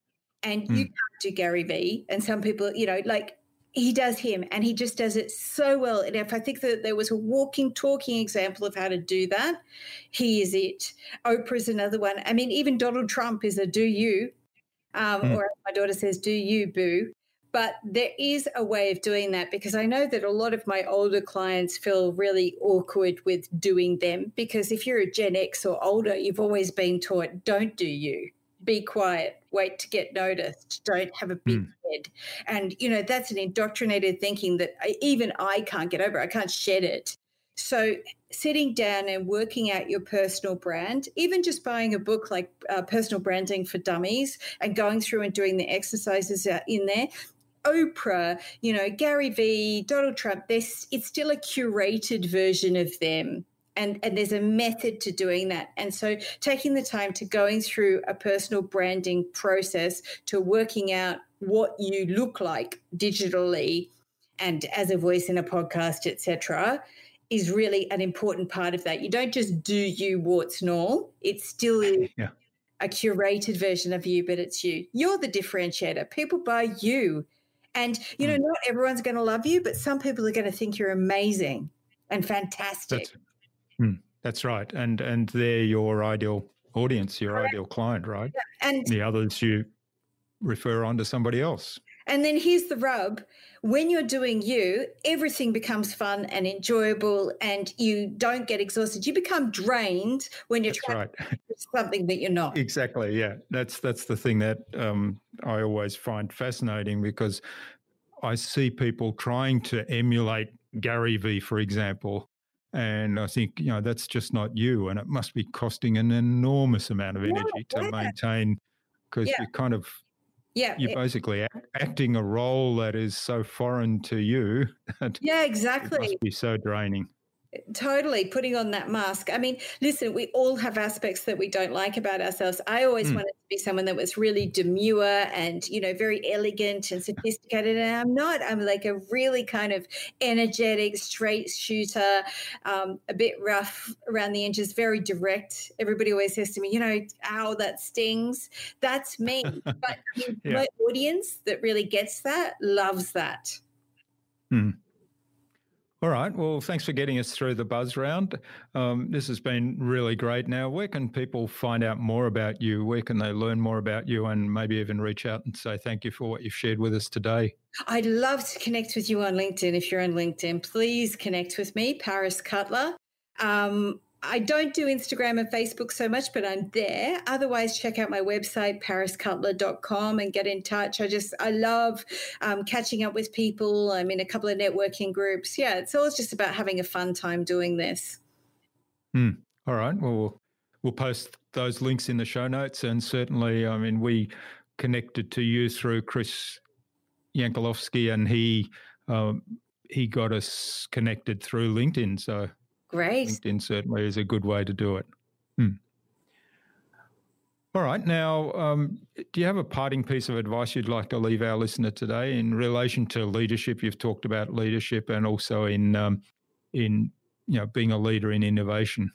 S2: and
S1: Hmm.
S2: you can't do Gary Vee. And some people, you know, like he does him, and he just does it so well. And if I think that there was a walking, talking example of how to do that, he is it. Oprah's another one. I mean, even Donald Trump is a do you, um,
S1: Hmm.
S2: or as my daughter says, do you, boo. But there is a way of doing that, because I know that a lot of my older clients feel really awkward with doing them, because if you're a Gen X or older, you've always been taught, don't do you. Be quiet, wait to get noticed, don't have a big
S1: Mm.
S2: head. And, you know, that's an indoctrinated thinking that I, even I can't get over. I can't shed it. So sitting down and working out your personal brand, even just buying a book like uh, Personal Branding for Dummies and going through and doing the exercises out in there. Oprah, you know, Gary Vee, Donald Trump, it's still a curated version of them. And, and there's a method to doing that. And so taking the time to going through a personal branding process to working out what you look like digitally and as a voice in a podcast, et cetera, is really an important part of that. You don't just do you, warts and all. It's still
S1: Yeah.
S2: a curated version of you, but it's you. You're the differentiator. People buy you. And, you know,
S1: Mm.
S2: not everyone's going to love you, but some people are going to think you're amazing and fantastic.
S1: That's, hmm, that's right. And and they're your ideal audience, your
S2: Correct.
S1: ideal client, right?
S2: And
S1: The others you refer on to somebody else.
S2: And then here's the rub. When you're doing you, everything becomes fun and enjoyable, and you don't get exhausted. You become drained when you're
S1: That's
S2: trying
S1: right.
S2: to do something that you're not.
S1: Exactly. Yeah. That's that's the thing that um, I always find fascinating, because I see people trying to emulate Gary Vee, for example, and I think, you know, that's just not you, and it must be costing an enormous amount of
S2: Yeah,
S1: energy to
S2: yeah.
S1: maintain, because
S2: Yeah.
S1: you're kind of
S2: Yeah,
S1: you're
S2: it-
S1: basically act, acting a role that is so foreign to you that
S2: yeah,
S1: it
S2: exactly.
S1: must be so draining.
S2: Totally putting on that mask. I mean, listen, we all have aspects that we don't like about ourselves. I always
S1: Mm.
S2: wanted to be someone that was really demure and, you know, very elegant and sophisticated. And I'm not. I'm like a really kind of energetic, straight shooter, um, a bit rough around the edges, very direct. Everybody always says to me, you know, ow, that stings. That's me. But I mean,
S1: Yeah.
S2: my audience that really gets that loves that.
S1: Hmm. All right. Well, thanks for getting us through the buzz round. Um, this has been really great. Now, where can people find out more about you? Where can they learn more about you, and maybe even reach out and say thank you for what you've shared with us today?
S2: I'd love to connect with you on LinkedIn. If you're on LinkedIn, please connect with me, Paris Cutler. Um, I don't do Instagram and Facebook so much, but I'm there. Otherwise, check out my website, paris cutler dot com, and get in touch. I just, I love um, catching up with people. I'm in a couple of networking groups. Yeah, it's always just about having a fun time doing this.
S1: Hmm. All right. Well, we'll we'll post those links in the show notes. And certainly, I mean, we connected to you through Chris Yankolowski, and he um, he got us connected through LinkedIn. So
S2: Great.
S1: LinkedIn certainly is a good way to do it. Hmm. All right. Now, um, do you have a parting piece of advice you'd like to leave our listener today in relation to leadership? You've talked about leadership, and also in um, in you know being a leader in innovation.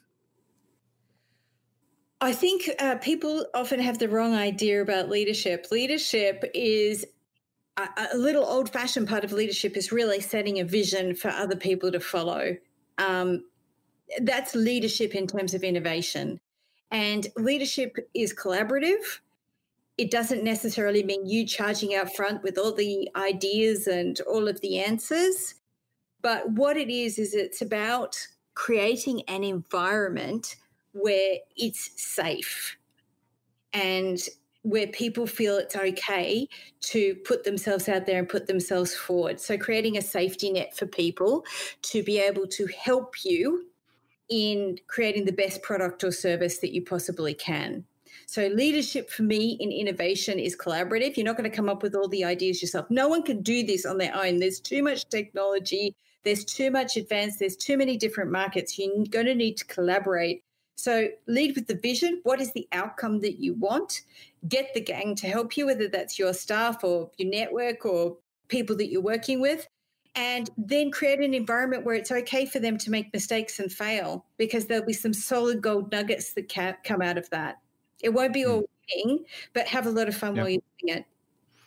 S2: I think uh, people often have the wrong idea about leadership. Leadership is a, a little old-fashioned part of leadership is really setting a vision for other people to follow. Um, that's leadership in terms of innovation. And leadership is collaborative. It doesn't necessarily mean you charging out front with all the ideas and all of the answers. But what it is, is it's about creating an environment where it's safe and where people feel it's okay to put themselves out there and put themselves forward. So creating a safety net for people to be able to help you in creating the best product or service that you possibly can. So leadership for me in innovation is collaborative. You're not going to come up with all the ideas yourself. No one can do this on their own. There's too much technology. There's too much advanced. There's too many different markets. You're going to need to collaborate. So lead with the vision. What is the outcome that you want? Get the gang to help you, whether that's your staff or your network or people that you're working with, and then create an environment where it's okay for them to make mistakes and fail, because there'll be some solid gold nuggets that can come out of that. It won't be all winning, but have a lot of fun yep. while you're doing it.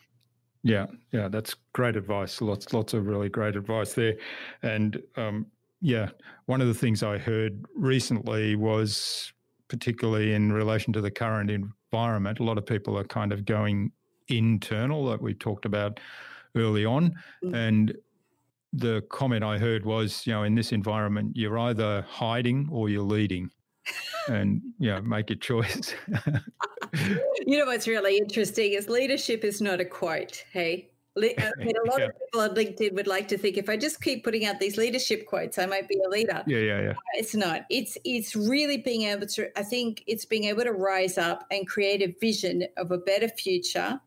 S3: Yeah, yeah, that's great advice. Lots, lots of really great advice there. And um, yeah, one of the things I heard recently was, particularly in relation to the current environment, a lot of people are kind of going internal, like we talked about early on. Mm-hmm. And the comment I heard was, you know, in this environment, you're either hiding or you're leading. And, you know, make your choice.
S2: You know what's really interesting is leadership is not a quote, hey? I mean, a lot yeah. of people on LinkedIn would like to think if I just keep putting out these leadership quotes, I might be a leader.
S3: Yeah, yeah, yeah.
S2: It's not. It's it's really being able to, I think it's being able to rise up and create a vision of a better future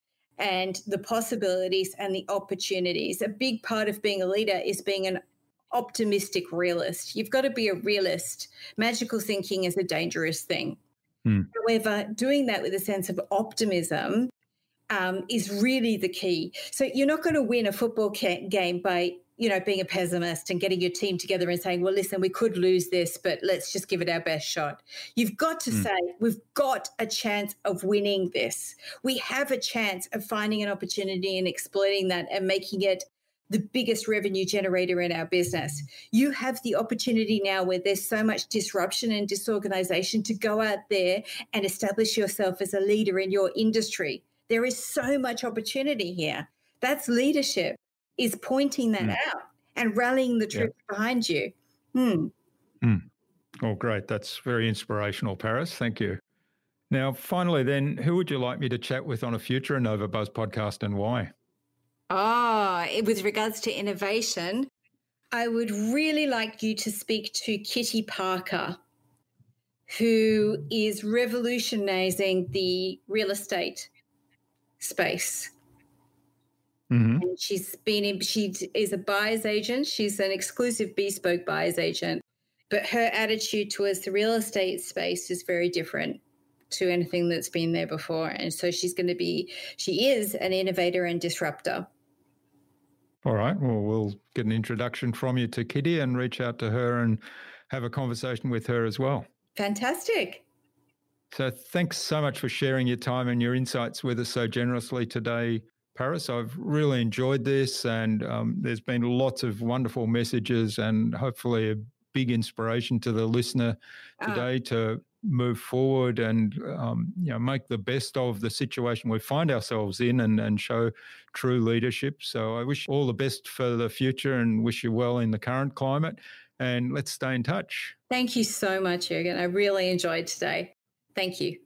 S2: and the possibilities and the opportunities. A big part of being a leader is being an optimistic realist. You've got to be a realist. Magical thinking is a dangerous thing. Hmm. However, doing that with a sense of optimism um, is really the key. So you're not going to win a football ca- game by, you know, being a pessimist and getting your team together and saying, well, listen, we could lose this, but let's just give it our best shot. You've got to hmm. say, we've got a chance of winning this. We have a chance of finding an opportunity and exploiting that and making it the biggest revenue generator in our business. You have the opportunity now where there's so much disruption and disorganization to go out there and establish yourself as a leader in your industry. There is so much opportunity here. That's leadership, is pointing that mm. out and rallying the troops yeah. behind you. Hmm.
S3: Mm. Oh, great. That's very inspirational, Paris. Thank you. Now, finally then, who would you like me to chat with on a future InnovaBuzz podcast and why?
S2: Oh, with regards to innovation, I would really like you to speak to Kitty Parker, who is revolutionizing the real estate space. Mm-hmm. And she's been in, she is a buyer's agent. She's an exclusive bespoke buyer's agent, but her attitude towards the real estate space is very different to anything that's been there before. And so she's going to be, she is an innovator and disruptor.
S3: All right. Well, we'll get an introduction from you to Kitty and reach out to her and have a conversation with her as well.
S2: Fantastic.
S3: So thanks so much for sharing your time and your insights with us so generously today, Paris. I've really enjoyed this, and um, there's been lots of wonderful messages and hopefully a big inspiration to the listener today uh, to move forward and um, you know, make the best of the situation we find ourselves in and, and show true leadership. So I wish all the best for the future and wish you well in the current climate, and let's stay in touch.
S2: Thank you so much, Jürgen. I really enjoyed today. Thank you.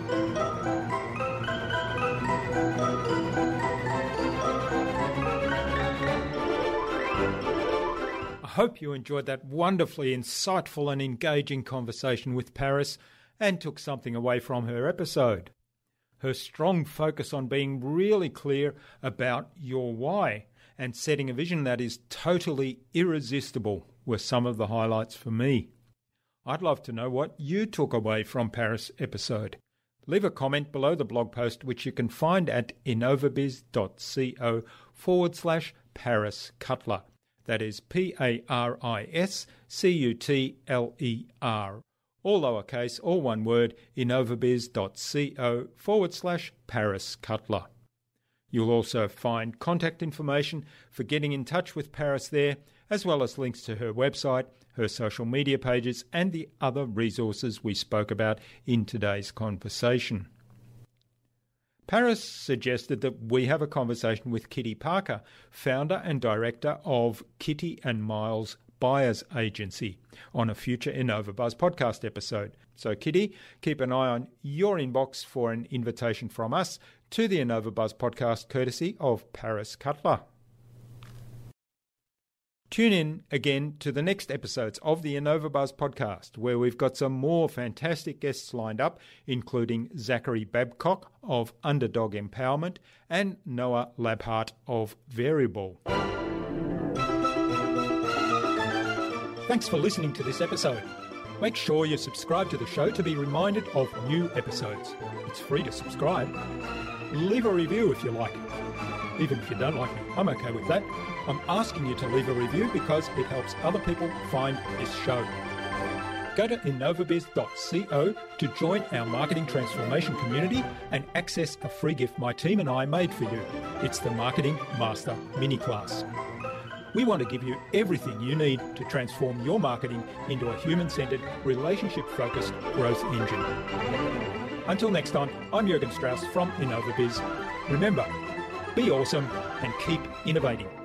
S1: I hope you enjoyed that wonderfully insightful and engaging conversation with Paris and took something away from her episode. Her strong focus on being really clear about your why and setting a vision that is totally irresistible were some of the highlights for me. I'd love to know what you took away from Paris' episode. Leave a comment below the blog post, which you can find at innovabiz.co forward slash Paris Cutler. That is P A R I S C U T L E R. All lowercase, all one word, innovabiz.co forward slash Paris Cutler. You'll also find contact information for getting in touch with Paris there, as well as links to her website, her social media pages, and the other resources we spoke about in today's conversation. Paris suggested that we have a conversation with Kitty Parker, founder and director of Kitty and Miles Buyers Agency, on a future InnovaBuzz podcast episode. So Kitty, keep an eye on your inbox for an invitation from us to the InnovaBuzz podcast courtesy of Paris Cutler. Tune in again to the next episodes of the InnovaBuzz podcast, where we've got some more fantastic guests lined up, including Zachary Babcock of Underdog Empowerment and Noah Labhart of Variable. Thanks for listening to this episode. Make sure you subscribe to the show to be reminded of new episodes. It's free to subscribe. Leave a review if you like. Even if you don't like me, I'm okay with that. I'm asking you to leave a review because it helps other people find this show. Go to innovabiz dot co to join our marketing transformation community and access a free gift my team and I made for you. It's the Marketing Master Mini Class. We want to give you everything you need to transform your marketing into a human-centered, relationship-focused growth engine. Until next time, I'm Jürgen Strauss from InnovaBiz. Remember, be awesome and keep innovating.